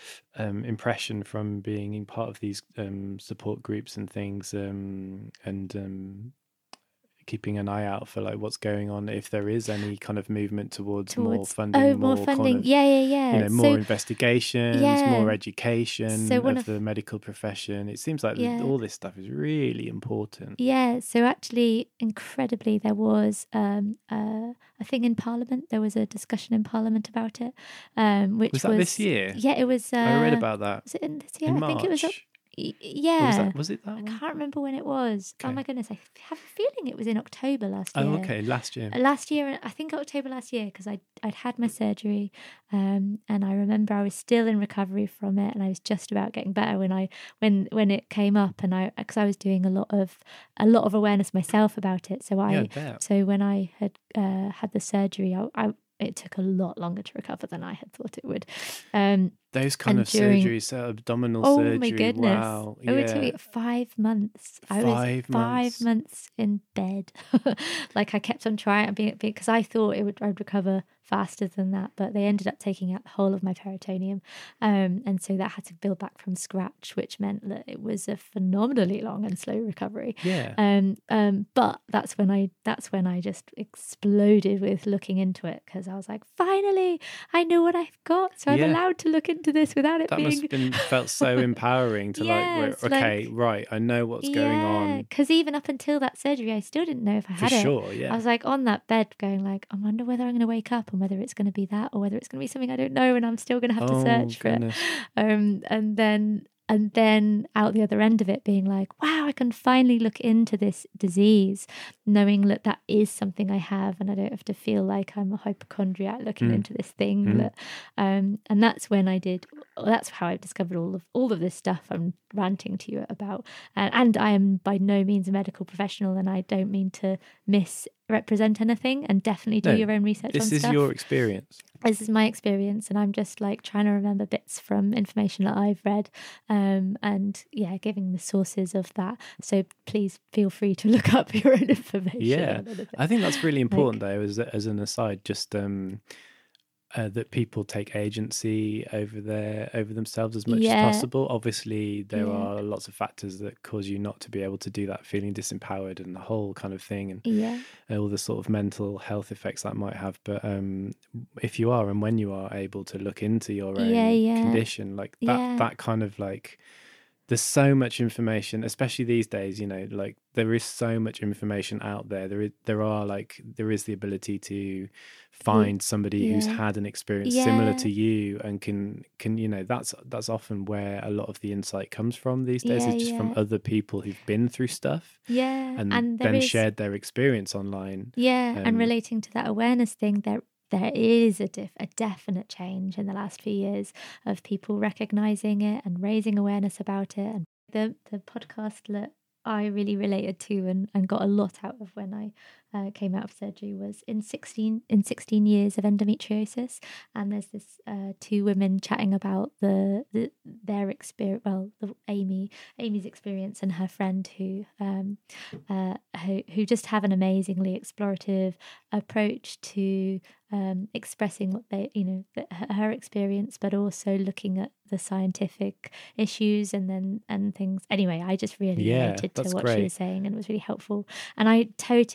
um, impression from being in part of these um, support groups and things, um, and um, keeping an eye out for like what's going on, if there is any kind of movement towards, towards more funding,
oh,
more,
more funding,
kind of,
yeah, yeah, yeah.
You know, more so, investigations,
yeah.
more education
so
of,
of
the medical profession. It seems like
yeah.
all this stuff is really important.
Yeah. So actually, incredibly, there was um, uh, a thing in Parliament. There was a discussion in Parliament about it. Um, which
was that
was,
this year?
Yeah, it was. Uh,
I read about that.
Was it in this year?
In
I
March.
think it was. Up, Yeah,
was, that, was it that
I
one?
can't remember when it was. Okay. Oh my goodness, I have a feeling it was in October last year.
Oh, okay, last year.
Last year, I think October last year, because I'd, I'd had my surgery, um, and I remember I was still in recovery from it, and I was just about getting better when I when when it came up, and I because I was doing a lot of a lot of awareness myself about it. So I
yeah,
so when I had uh, had the surgery, I, I it took a lot longer to recover than I had thought it would. Um,
Those kind of during, surgeries, uh, abdominal
oh
surgery.
Oh my goodness!
Wow,
it yeah. took me five months.
Five
I was five
months,
months in bed. Like I kept on trying because I thought it would I'd recover faster than that, but they ended up taking out the whole of my peritoneum, um, and so that had to build back from scratch, which meant that it was a phenomenally long and slow recovery.
Yeah.
Um. Um. But that's when I that's when I just exploded with looking into it, because I was like, finally, I know what I've got, so I'm
yeah.
allowed to look into this without it
that
being.
That must have been felt so empowering to
yes,
like, okay,
like,
right, I know what's
yeah,
going on.
Because even up until that surgery, I still didn't know if I had
For
it.
sure, yeah.
I was like on that bed, going like, I wonder whether I'm going to wake up, and whether it's going to be that, or whether it's going to be something I don't know, and I'm still going to have
oh,
to search
goodness.
for it. Um, and then. And then out the other end of it being like, wow, I can finally look into this disease, knowing that that is something I have, and I don't have to feel like I'm a hypochondriac looking mm. into this thing.
Mm.
That, um, and that's when I did, that's how I discovered all of all of this stuff I'm ranting to you about. And, and I am by no means a medical professional, and I don't mean to misrepresent anything, and definitely do
no,
your own research on stuff.
This is your experience.
This is my experience, and I'm just like trying to remember bits from information that I've read, um, and yeah, giving the sources of that. So please feel free to look up your own information.
Yeah, I think that's really important, like, though, as as an aside, just um, uh, that people take agency over their over themselves as much
yeah.
as possible. Obviously, there
yeah.
are lots of factors that cause you not to be able to do that, feeling disempowered and the whole kind of thing, and
yeah.
all the sort of mental health effects that might have. But um, if you are, and when you are able to look into your own
yeah, yeah.
condition, like that,
yeah.
that kind of like, there's so much information, especially these days, you know, like there is so much information out there. There is, there are like, there is the ability to find somebody
yeah.
who's had an experience
yeah.
similar to you, and can, can, you know, that's, that's often where a lot of the insight comes from these days.
Yeah,
it's just
yeah.
from other people who've been through stuff.
Yeah.
And,
and
then
is,
shared their experience online.
Yeah.
Um,
and relating to that awareness thing, there There is a, def- a definite change in the last few years of people recognizing it and raising awareness about it. And the, the podcast that I really related to and, and got a lot out of when I uh, came out of surgery was in sixteen in sixteen years of endometriosis. And there's this uh, two women chatting about the, the their experience, well, the, Amy Amy's experience and her friend who um uh who, who just have an amazingly explorative approach to um expressing what they, you know, the, her experience, but also looking at the scientific issues and then and things. Anyway, I just really
yeah,
related to what
great.
she was saying, and it was really helpful. And I totally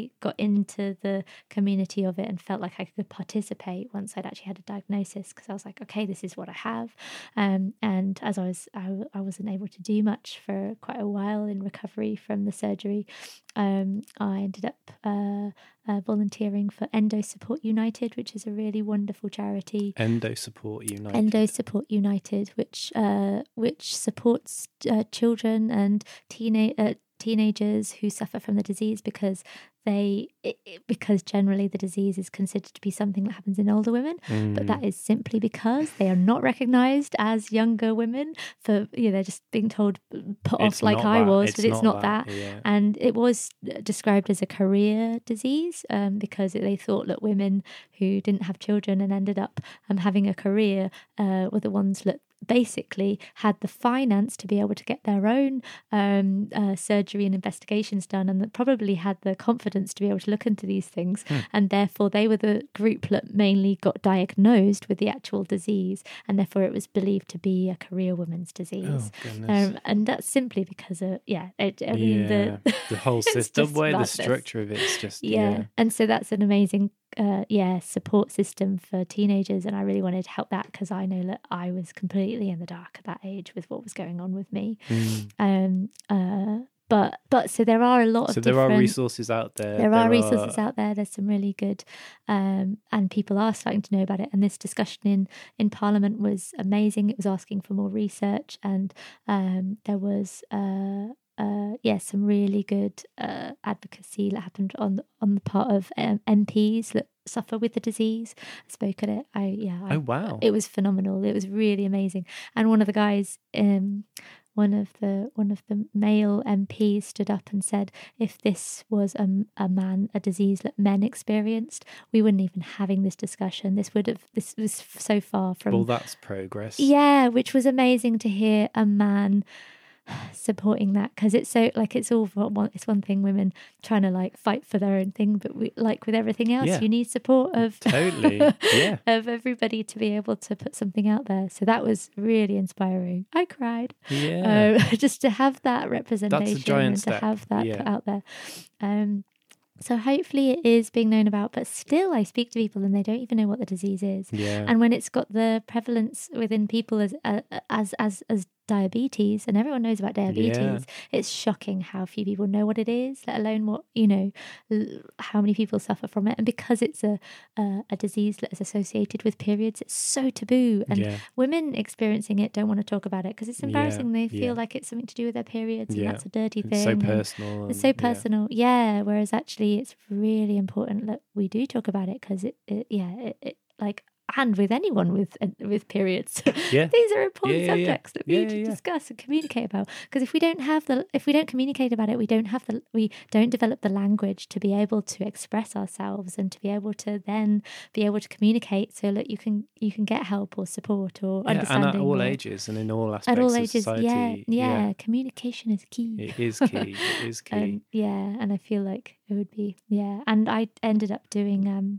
really got into the community of it and felt like I could participate once I'd actually had a diagnosis, because I was like, okay, this is what I have. Um, and as I was, I, I wasn't able to do much for quite a while in recovery from the surgery. Um, I ended up uh, uh, volunteering for Endo Support United, which is a really wonderful charity.
Endo Support United.
Endo Support United, which uh, which supports uh, children and teenage uh, teenagers who suffer from the disease, because they it, it- because generally the disease is considered to be something that happens in older women,
Mm.
but that is simply because they are not recognised as younger women. For you know, they're just being told put
It's
off like
not
I
that.
was,
It's
but it's
not
not that.
that, yeah.
And it was described as a career disease, um, because they thought that women who didn't have children and ended up um, having a career uh, were the ones that basically had the finance to be able to get their own um, uh, surgery and investigations done, and that probably had the confidence to be able to look into these things.
Hmm.
And therefore they were the group that mainly got diagnosed with the actual disease, and therefore it was believed to be a career woman's disease.
Oh, goodness.
Um, and that's simply because of, yeah, it, I mean,
yeah.
the,
the whole
it's
system,
just
the way the
madness.
structure of it's just,
yeah.
yeah.
And so that's an amazing, uh, yeah, support system for teenagers. And I really wanted to help that, because I know that I was completely in the dark at that age with what was going on with me.
Mm.
Um, uh, but, but so there are a lot of
So there
different...
are resources out there.
There are resources out there. There's some really good, um, and people are starting to know about it. And this discussion in, in Parliament was amazing. It was asking for more research, and um, there was, uh, uh, yeah, some really good uh, advocacy that happened on the, on the part of um, M Ps that suffer with the disease. I spoke at it. I yeah. I,
Oh, wow.
It was phenomenal. It was really amazing. And one of the guys, um, one of the one of the male M Ps stood up and said, if this was a, a man, a disease that men experienced, we wouldn't even having this discussion. This would have, this was so far from...
Well, that's progress.
Yeah, which was amazing to hear a man supporting that, because it's so, like, it's all one, it's one thing women trying to like fight for their own thing, but we, like with everything else,
Yeah.
you need support of
Totally, yeah.
of everybody to be able to put something out there. So that was really inspiring. I cried.
Yeah.
Um, just to have that representation
giant
and
step,
to have that
yeah.
put out there. Um, so hopefully it is being known about, but still I speak to people and they don't even know what the disease is.
Yeah.
And when it's got the prevalence within people as uh, as as as diabetes, and everyone knows about diabetes,
Yeah.
it's shocking how few people know what it is, let alone what, you know, l- how many people suffer from it. And because it's a a, a disease that is associated with periods, it's so taboo, and
Yeah.
women experiencing it don't want to talk about it because it's embarrassing.
Yeah,
They feel
yeah.
like it's something to do with their periods,
Yeah.
and that's a dirty thing.
It's so
and
personal.
It's
and-
so
yeah.
personal, yeah. Whereas actually, it's really important that we do talk about it, because it, it, yeah, it, it like. And with anyone with with periods,
Yeah.
these are important
Yeah, yeah, yeah.
subjects that we
Yeah,
need to
yeah, yeah.
discuss and communicate about. Because if we don't have the, if we don't communicate about it, we don't have the, we don't develop the language to be able to express ourselves and to be able to then be able to communicate, so that you can you can get help or support or
Yeah, and
understanding.
at all
or,
ages and in all aspects
at all
of
ages,
society.
yeah, yeah, Communication is key.
It is key. It is key.
Um, yeah, and I feel like it would be, yeah. And I ended up doing um,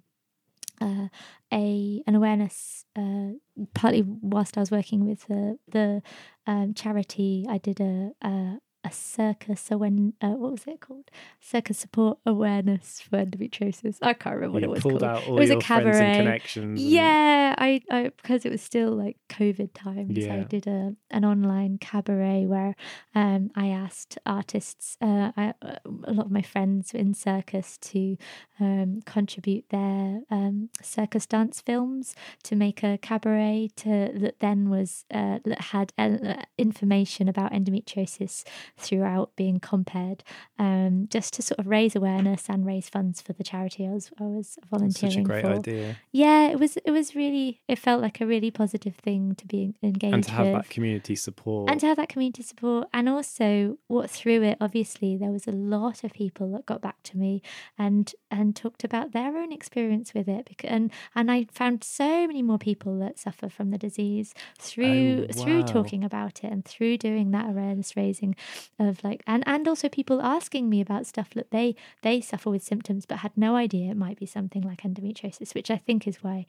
uh, a an awareness, uh, partly whilst I was working with the the um, charity. I did a a, a circus, so when uh, what was it called? Circus support awareness for endometriosis. I can't remember what
you
it was
pulled
called.
out all
It was a
your friends and
cabaret.
connections. and-
Yeah, I, I because it was still like COVID times. I
Yeah.
did a an online cabaret where um I asked artists, uh, I, a lot of my friends in circus, to um contribute their um circus dance films to make a cabaret to that then was uh that had uh, information about endometriosis throughout, being compared, um just to sort of raise awareness and raise funds for the charity I was I was
That's
volunteering
such a great
for.
idea.
Yeah, it was. It was really. It felt like a really positive thing to be engaged
And to have
with,
that community support.
and to have that community support, and also what through it. Obviously, there was a lot of people that got back to me and and talked about their own experience with it. Because, and and I found so many more people that suffer from the disease through
Oh,
through
wow.
talking about it and through doing that awareness raising of like, and and also people asking me about stuff that they they suffer with symptoms but had no idea it might be something like endometriosis, which I think is why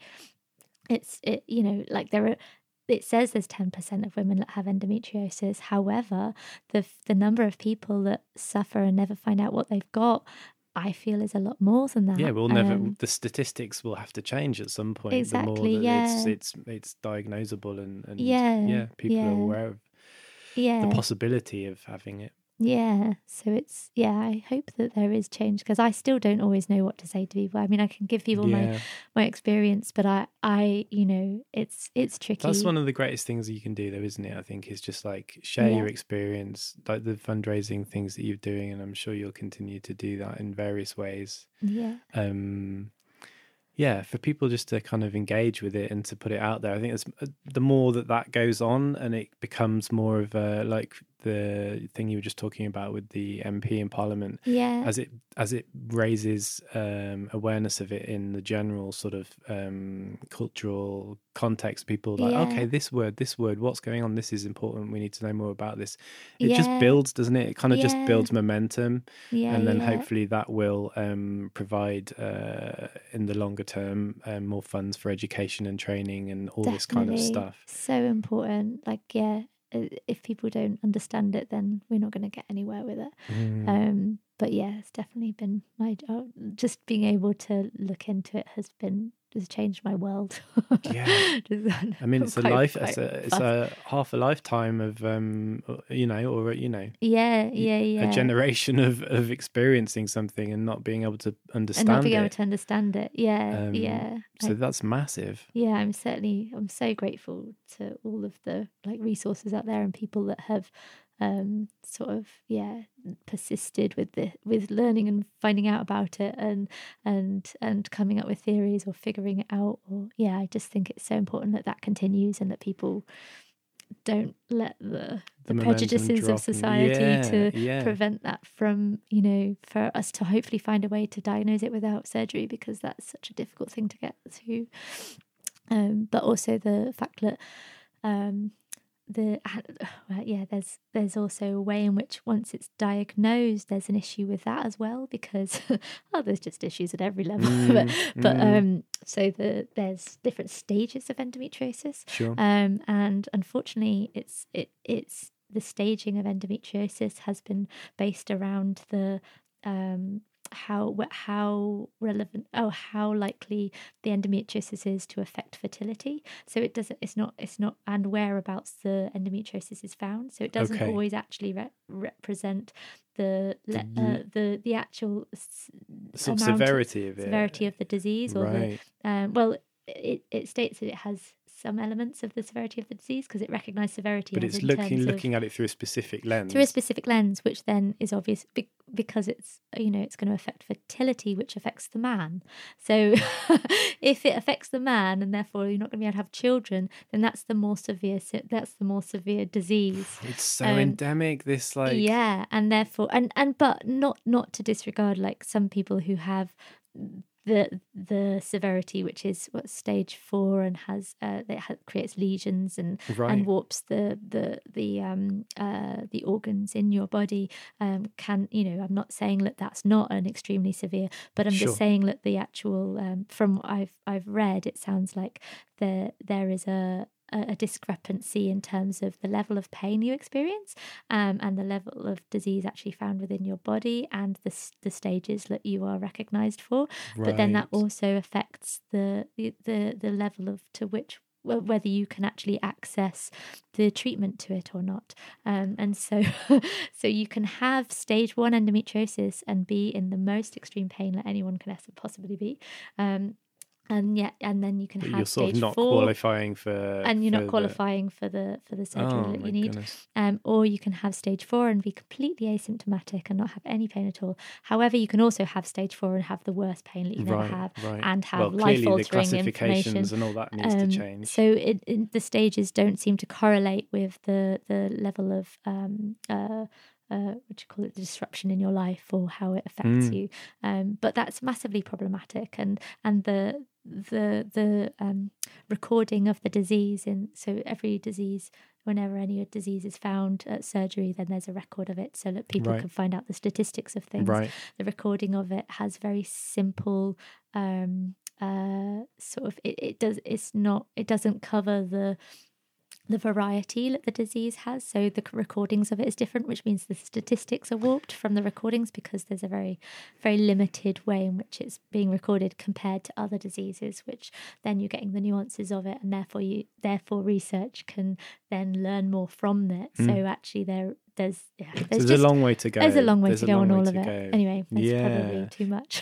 it's it you know like there are it says there's ten percent of women that have endometriosis. However, the the number of people that suffer and never find out what they've got I feel is a lot more than that.
Yeah, we'll never.
Um,
the statistics will have to change at some point.
Exactly,
the more that
yeah.
it's it's it's diagnosable and and
Yeah,
yeah, people
yeah.
are aware of
yeah.
the possibility of having it.
Yeah, so it's, yeah, I hope that there is change, because I still don't always know what to say to people. I mean, I can give people
Yeah.
my my experience, but I, I, you know, it's it's tricky.
That's one of the greatest things you can do, though, isn't it? I think is just like share
Yeah.
your experience, like the fundraising things that you're doing, and I'm sure you'll continue to do that in various ways.
Yeah,
Um, yeah, for people just to kind of engage with it and to put it out there. I think it's the more that that goes on and it becomes more of a, like the thing you were just talking about with the M P in Parliament,
yeah,
as it as it raises um, awareness of it in the general sort of um, cultural context, people like,
Yeah.
okay, this word, this word, what's going on? This is important. We need to know more about this. It
Yeah.
just builds, doesn't it? It kind of just
Yeah.
builds momentum.
yeah,
And then
yeah.
hopefully that will um, provide uh, in the longer term um, more funds for education and training and all this kind of
Definitely.
stuff.
So important. Like, yeah, i- if people don't understand it, then we're not going to get anywhere with it.
Mm.
Um, but yeah, it's definitely been my job. Just being able to look into it has been has changed my world.
Yeah.
Just-
I mean, it's a
quite-
life,
quite
it's a, it's
fast.
a half a lifetime of, um, you know, or, you know,
yeah, yeah, yeah.
a generation of, of experiencing something and not being able to understand
and not being
it.
able to understand it. Yeah,
Um,
yeah.
So
I-
that's massive.
yeah, I'm certainly I'm so grateful to all of the like resources out there and people that have um sort of yeah persisted with the with learning and finding out about it and and and coming up with theories or figuring it out. Or yeah, I just think it's so important that that continues and that people don't let the
The
the,
momentum
prejudices
drop
of
and-
society
yeah,
to
yeah.
prevent that from, you know, for us to hopefully find a way to diagnose it without surgery, because that's such a difficult thing to get to. Um, but also the fact that um, the well, yeah, there's there's also a way in which once it's diagnosed, there's an issue with that as well, because oh, there's just issues at every level.
Mm,
but but
mm.
um, so the there's different stages of endometriosis.
Sure.
Um, and unfortunately, it's it it's the staging of endometriosis has been based around the um how wh- how relevant oh how likely the endometriosis is to affect fertility. So it doesn't it's not it's not and whereabouts the endometriosis is found. So it doesn't
Okay.
always actually re- represent the le-
The-
uh, the the actual s-
Sort of
amount
severity of it.
severity of the disease, or
Right.
the um, well it, it states that it has some elements of the severity of the disease because it recognised severity
But
as
it's
in
looking
terms of,
looking at it through a specific lens.
through a specific lens, which then is obvious be- because it's, you know, it's going to affect fertility, which affects the man. So if it affects the man and therefore you're not going to be able to have children, then that's the more severe se- that's the more severe disease.
It's so
Um,
endemic. This like
yeah, and therefore and and but not not to disregard like some people who have the the severity, which is what stage four, and has uh that ha- creates lesions and
right.
and warps the the the um uh the organs in your body. Um can, you know, I'm not saying that that's not an extremely severe, but I'm
Sure.
just saying that the actual um from what I've I've read, it sounds like there there is a a a discrepancy in terms of the level of pain you experience, um, and the level of disease actually found within your body, and the s- the stages that you are recognised for. But then that
Right.
also affects the the the, the level of to which wh- whether you can actually access the treatment to it or not. Um, and so so you can have stage one endometriosis and be in the most extreme pain that anyone can ever possibly be. Um, and yet, and then you can
But
have
you're sort
stage
of not
four,
qualifying for
and you're
for
not
the-
qualifying for the for the surgery
Oh
that
my
you need.
goodness.
Um, or you can have stage four and be completely asymptomatic and not have any pain at all. However, you can also have stage four and have the worst pain that you can
Right,
ever have,
right.
and have
Well, clearly the
life-altering
classifications
information.
and all that needs
Um,
to change.
So it, it, the stages don't seem to correlate with the the level of um uh. Uh, what do you call it, the disruption in your life or how it affects
Mm.
you, um, but that's massively problematic, and and the the the um, recording of the disease in so every disease, whenever any disease is found at surgery, then there's a record of it so that people
Right.
can find out the statistics of things.
Right.
The recording of it has very simple um uh sort of it, it does it's not it doesn't cover the the variety that the disease has. So the recordings of it is different, which means the statistics are warped from the recordings because there's a very, very limited way in which it's being recorded compared to other diseases, which then you're getting the nuances of it, and therefore you therefore research can then learn more from it. Mm. So actually there there's yeah, there's,
there's
just,
a long way to go.
There's a long way
there's
to go on all of
go.
it. Anyway, that's
yeah.
probably too much.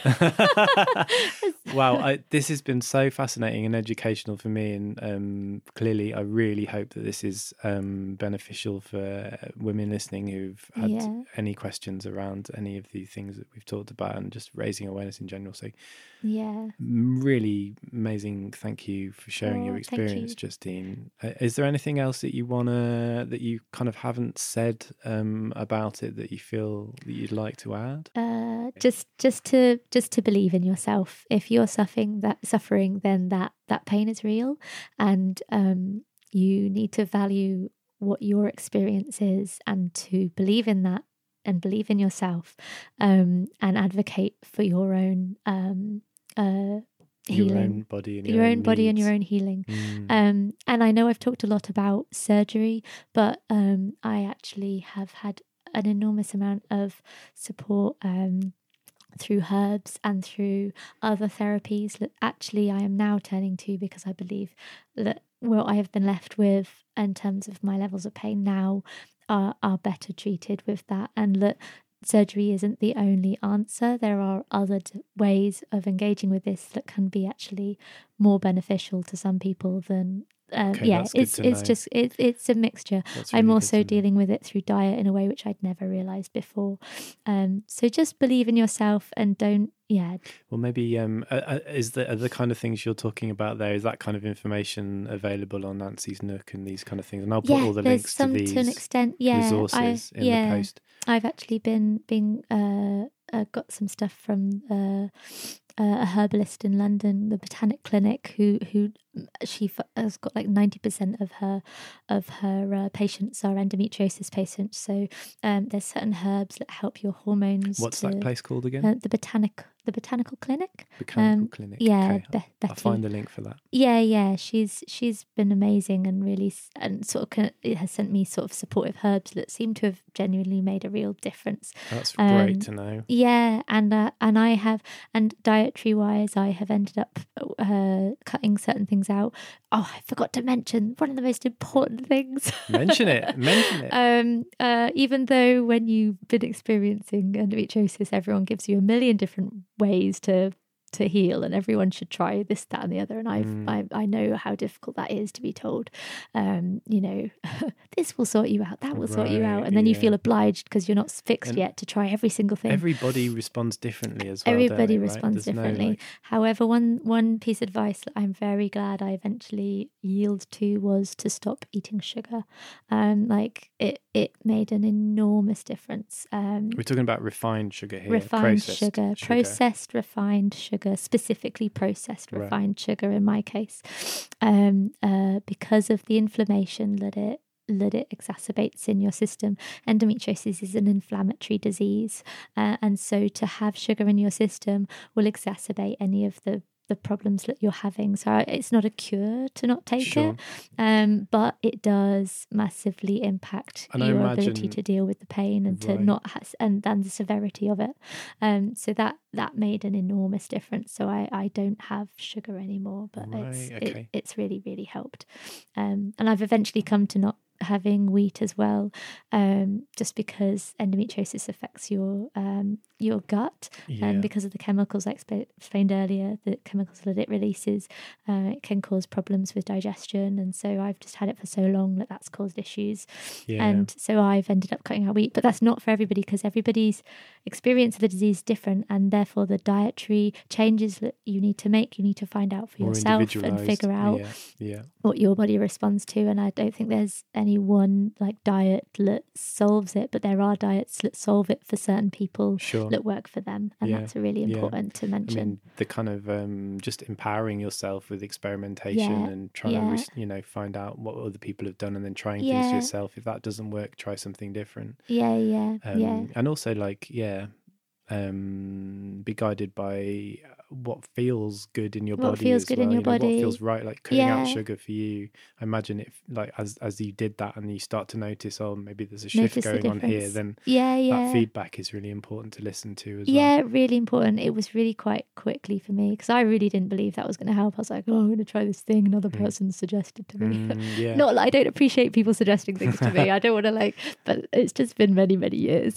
Wow, I, this has been so fascinating and educational for me, and um, clearly I really hope that this is um, beneficial for women listening who've had yeah. any questions around any of the things that we've talked about, and just raising awareness in general. So
yeah,
really amazing. Thank you for sharing oh, your experience, you. Justine. Uh, is there anything else that you wanna that you kind of haven't said um, about it that you feel that you'd like to add?
Uh, just just to just to believe in yourself. If you're suffering that suffering, then that that pain is real, and um, you need to value what your experience is, and to believe in that, and believe in yourself, um, and advocate for your own um, uh, healing,
your own body, and your,
your
own,
own body
needs.
and your own healing.
Mm.
Um, and I know I've talked a lot about surgery, but um, I actually have had an enormous amount of support um, through herbs and through other therapies that actually I am now turning to, because I believe that what I have been left with in terms of my levels of pain now are, are better treated with that, and that surgery isn't the only answer. There are other d- ways of engaging with this that can be actually more beneficial to some people than Um,
okay,
yeah, it's it's
know.
just it's it's a mixture.
Really
I'm also dealing with it through diet in a way which I'd never realised before. Um, so just believe in yourself and don't. Yeah.
Well, maybe um, uh, is the are the kind of things you're talking about there? Is that kind of information available on Nancy's Nook and these kind of things? And I'll put
yeah,
all the
there's
links
some
to these
to an extent. Yeah,
resources
I,
in
yeah,
the post.
I've actually been being uh, uh, got some stuff from uh, uh, a herbalist in London, the Botanic Clinic, who who she has got like ninety percent of her of her uh, patients are endometriosis patients. So um, there's certain herbs that help your hormones.
What's
to,
that place called again?
Uh, the Botanic the Botanical Clinic.
Botanical
um,
Clinic.
Yeah,
okay.
Be-
I'll,
Betty.
I'll find the link for that.
Yeah, yeah. She's she's been amazing and really and sort of it has sent me sort of supportive herbs that seem to have genuinely made a real difference.
That's
um,
great to know.
Yeah, and uh, and I have and dietary wise, I have ended up uh, cutting certain things out. Oh, I forgot to mention one of the most important things.
Mention it. Mention it.
Um, uh, even though when you've been experiencing endometriosis, everyone gives you a million different ways to to heal, and everyone should try this, that, and the other. And I've mm. I I know how difficult that is to be told. Um, you know, this will sort you out, that will right, sort you out, and then yeah. you feel obliged because you're not fixed and yet to try every single thing.
Everybody responds differently as well.
Everybody
don't they,
responds
right?
differently.
No, like...
However, one one piece of advice that I'm very glad I eventually yielded to was to stop eating sugar. Um, like it it made an enormous difference. Um,
We're talking about refined sugar here.
Refined
processed
sugar,
sugar,
processed refined sugar, specifically processed refined
right.
sugar in my case, um, uh, because of the inflammation that it that it exacerbates in your system. Endometriosis is an inflammatory disease, uh, and so to have sugar in your system will exacerbate any of the the problems that you're having. So it's not a cure to not take
sure.
it, um, but it does massively impact
and
your
imagine...
ability to deal with the pain and
right.
to not has, and and the severity of it. Um, so that that made an enormous difference. So I, I don't have sugar anymore, but
right,
it's
okay.
it, it's really really helped. Um, and I've eventually come to not having wheat as well, um, just because endometriosis affects your um, your gut,
yeah.
and because of the chemicals I exp- explained earlier, the chemicals that it releases, uh, it can cause problems with digestion, and so I've just had it for so long that that's caused issues,
yeah.
and so I've ended up cutting out wheat. But that's not for everybody, because everybody's experience of the disease is different, and therefore the dietary changes that you need to make, you need to find out for
More
yourself and figure out
yeah. Yeah.
what your body responds to. And I don't think there's any one like diet that solves it, but there are diets that solve it for certain people
sure.
that work for them, and
yeah.
that's really important
yeah.
to mention.
I mean, the kind of um, just empowering yourself with experimentation
yeah.
and trying
yeah.
to you know find out what other people have done and then trying
yeah.
things for yourself. If that doesn't work, try something different.
Yeah, yeah,
um,
yeah.
And also, like, yeah, um, be guided by what feels good in your
what
body.
feels
as
good
well,
in your
you know,
body.
What feels right, like cutting
Yeah.
out sugar for you. I imagine if like as as you did that and you start to notice, oh, maybe there's a shift
Notice the
going on here,
difference.
then
Yeah, yeah.
that feedback is really important to listen to as
Yeah,
well.
really important. It was really quite quickly for me because I really didn't believe that was going to help. I was like, oh, I'm going to try this thing another
Mm.
person suggested to me.
Mm, yeah.
Not like I don't appreciate people suggesting things to me. I don't want to like, but it's just been many, many years.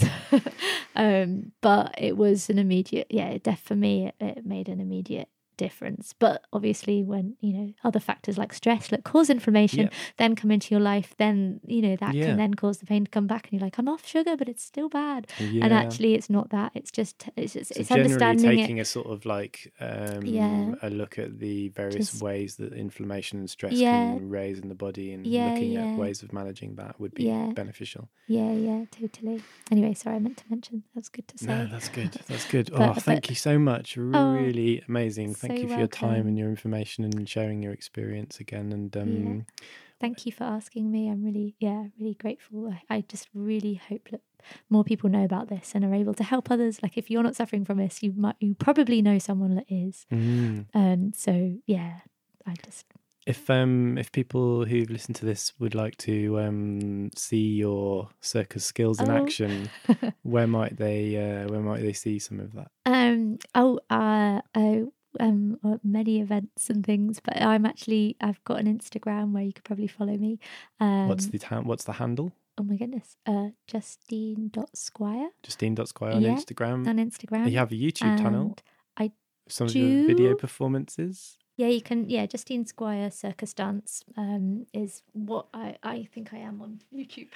um, but it was an immediate, yeah, it def for me, it, it made an immediate difference. But obviously when, you know, other factors like stress that cause inflammation
Yeah.
then come into your life, then, you know, that
Yeah.
can then cause the pain to come back and you're like, I'm off sugar, but it's still bad.
Yeah.
And actually it's not that. It's just, it's just,
So
it's
generally
understanding
taking
it.
a sort of like um,
Yeah.
a look at the various
Just-
ways that inflammation and stress
Yeah.
can raise in the body, and
Yeah,
looking
yeah.
at ways of managing that would be
Yeah.
beneficial.
Yeah, yeah, totally. Anyway, sorry, I meant to mention. That's good to say.
No, that's good. That's good.
But-
oh,
but-
thank you so much.
Oh,
Really amazing. Thank
so
you for your time
welcome.
and your information and sharing your experience again. And um,
Thank you for asking me. I'm really, yeah, really grateful. I, I just really hope that more people know about this and are able to help others. Like if you're not suffering from this, you might, you probably know someone that is.
mm.
Um, so yeah, I just
if um if people who've listened to this would like to um see your circus skills in
Oh.
action, where might they uh, where might they see some of that?
um oh uh oh. Um, uh, many events and things, but I'm actually I've got an Instagram where you could probably follow me. Um,
What's the ta- what's the handle?
oh my goodness, uh, Justine dot Squire
Justine.squire on
Yeah,
Instagram.
on Instagram.
You have a YouTube channel.
and I
Some of
do-
your video performances.
Yeah, you can. Yeah, Justine Squire Circus Dance um, is what I, I think I am on YouTube.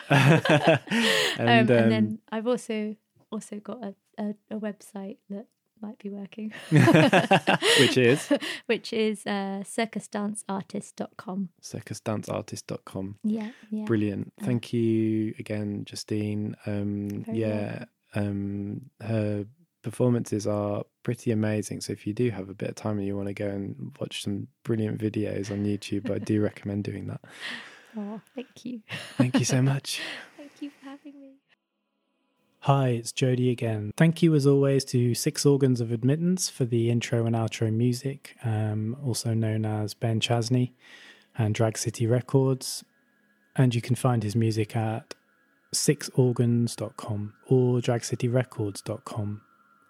and,
um, and
um,
then I've also also got a, a, a website that might be working,
which is
which is uh, circus dance artist dot com.
circus dance artist dot com.
Yeah, yeah.
Brilliant.
Uh,
Thank you again, Justine. Um,
Very
yeah, um, her performances are pretty amazing. So if you do have a bit of time and you want to go and watch some brilliant videos on YouTube, I do recommend doing that.
Oh, thank you.
Thank you so much.
Thank you for having me.
Hi, it's Jody again. Thank you as always to Six Organs of Admittance for the intro and outro music, um, also known as Ben Chasney, and Drag City Records. And you can find his music at six organs dot com or drag city records dot com.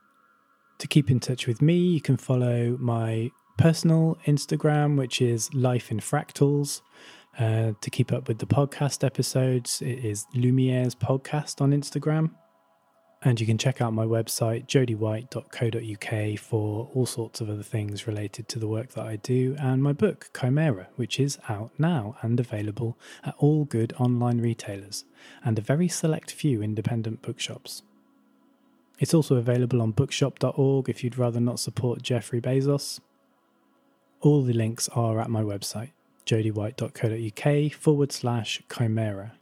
To keep in touch with me, you can follow my personal Instagram, which is Life in Fractals. Uh, to keep up with the podcast episodes, it is Lumiere's Podcast on Instagram. And you can check out my website, jody white dot co dot uk, for all sorts of other things related to the work that I do, and my book, Chimera, which is out now and available at all good online retailers and a very select few independent bookshops. It's also available on bookshop dot org if you'd rather not support Jeffrey Bezos. All the links are at my website, jody white dot co dot uk forward slash chimera.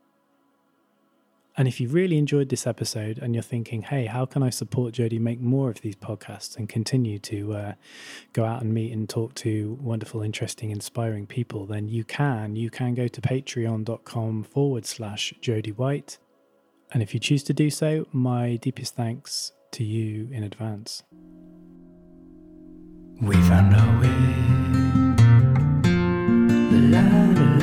And if you really enjoyed this episode and you're thinking, hey, how can I support Jody make more of these podcasts and continue to uh, go out and meet and talk to wonderful, interesting, inspiring people, then you can. You can go to patreon dot com forward slash Jody White. And if you choose to do so, my deepest thanks to you in advance. We found our way. La, la, la.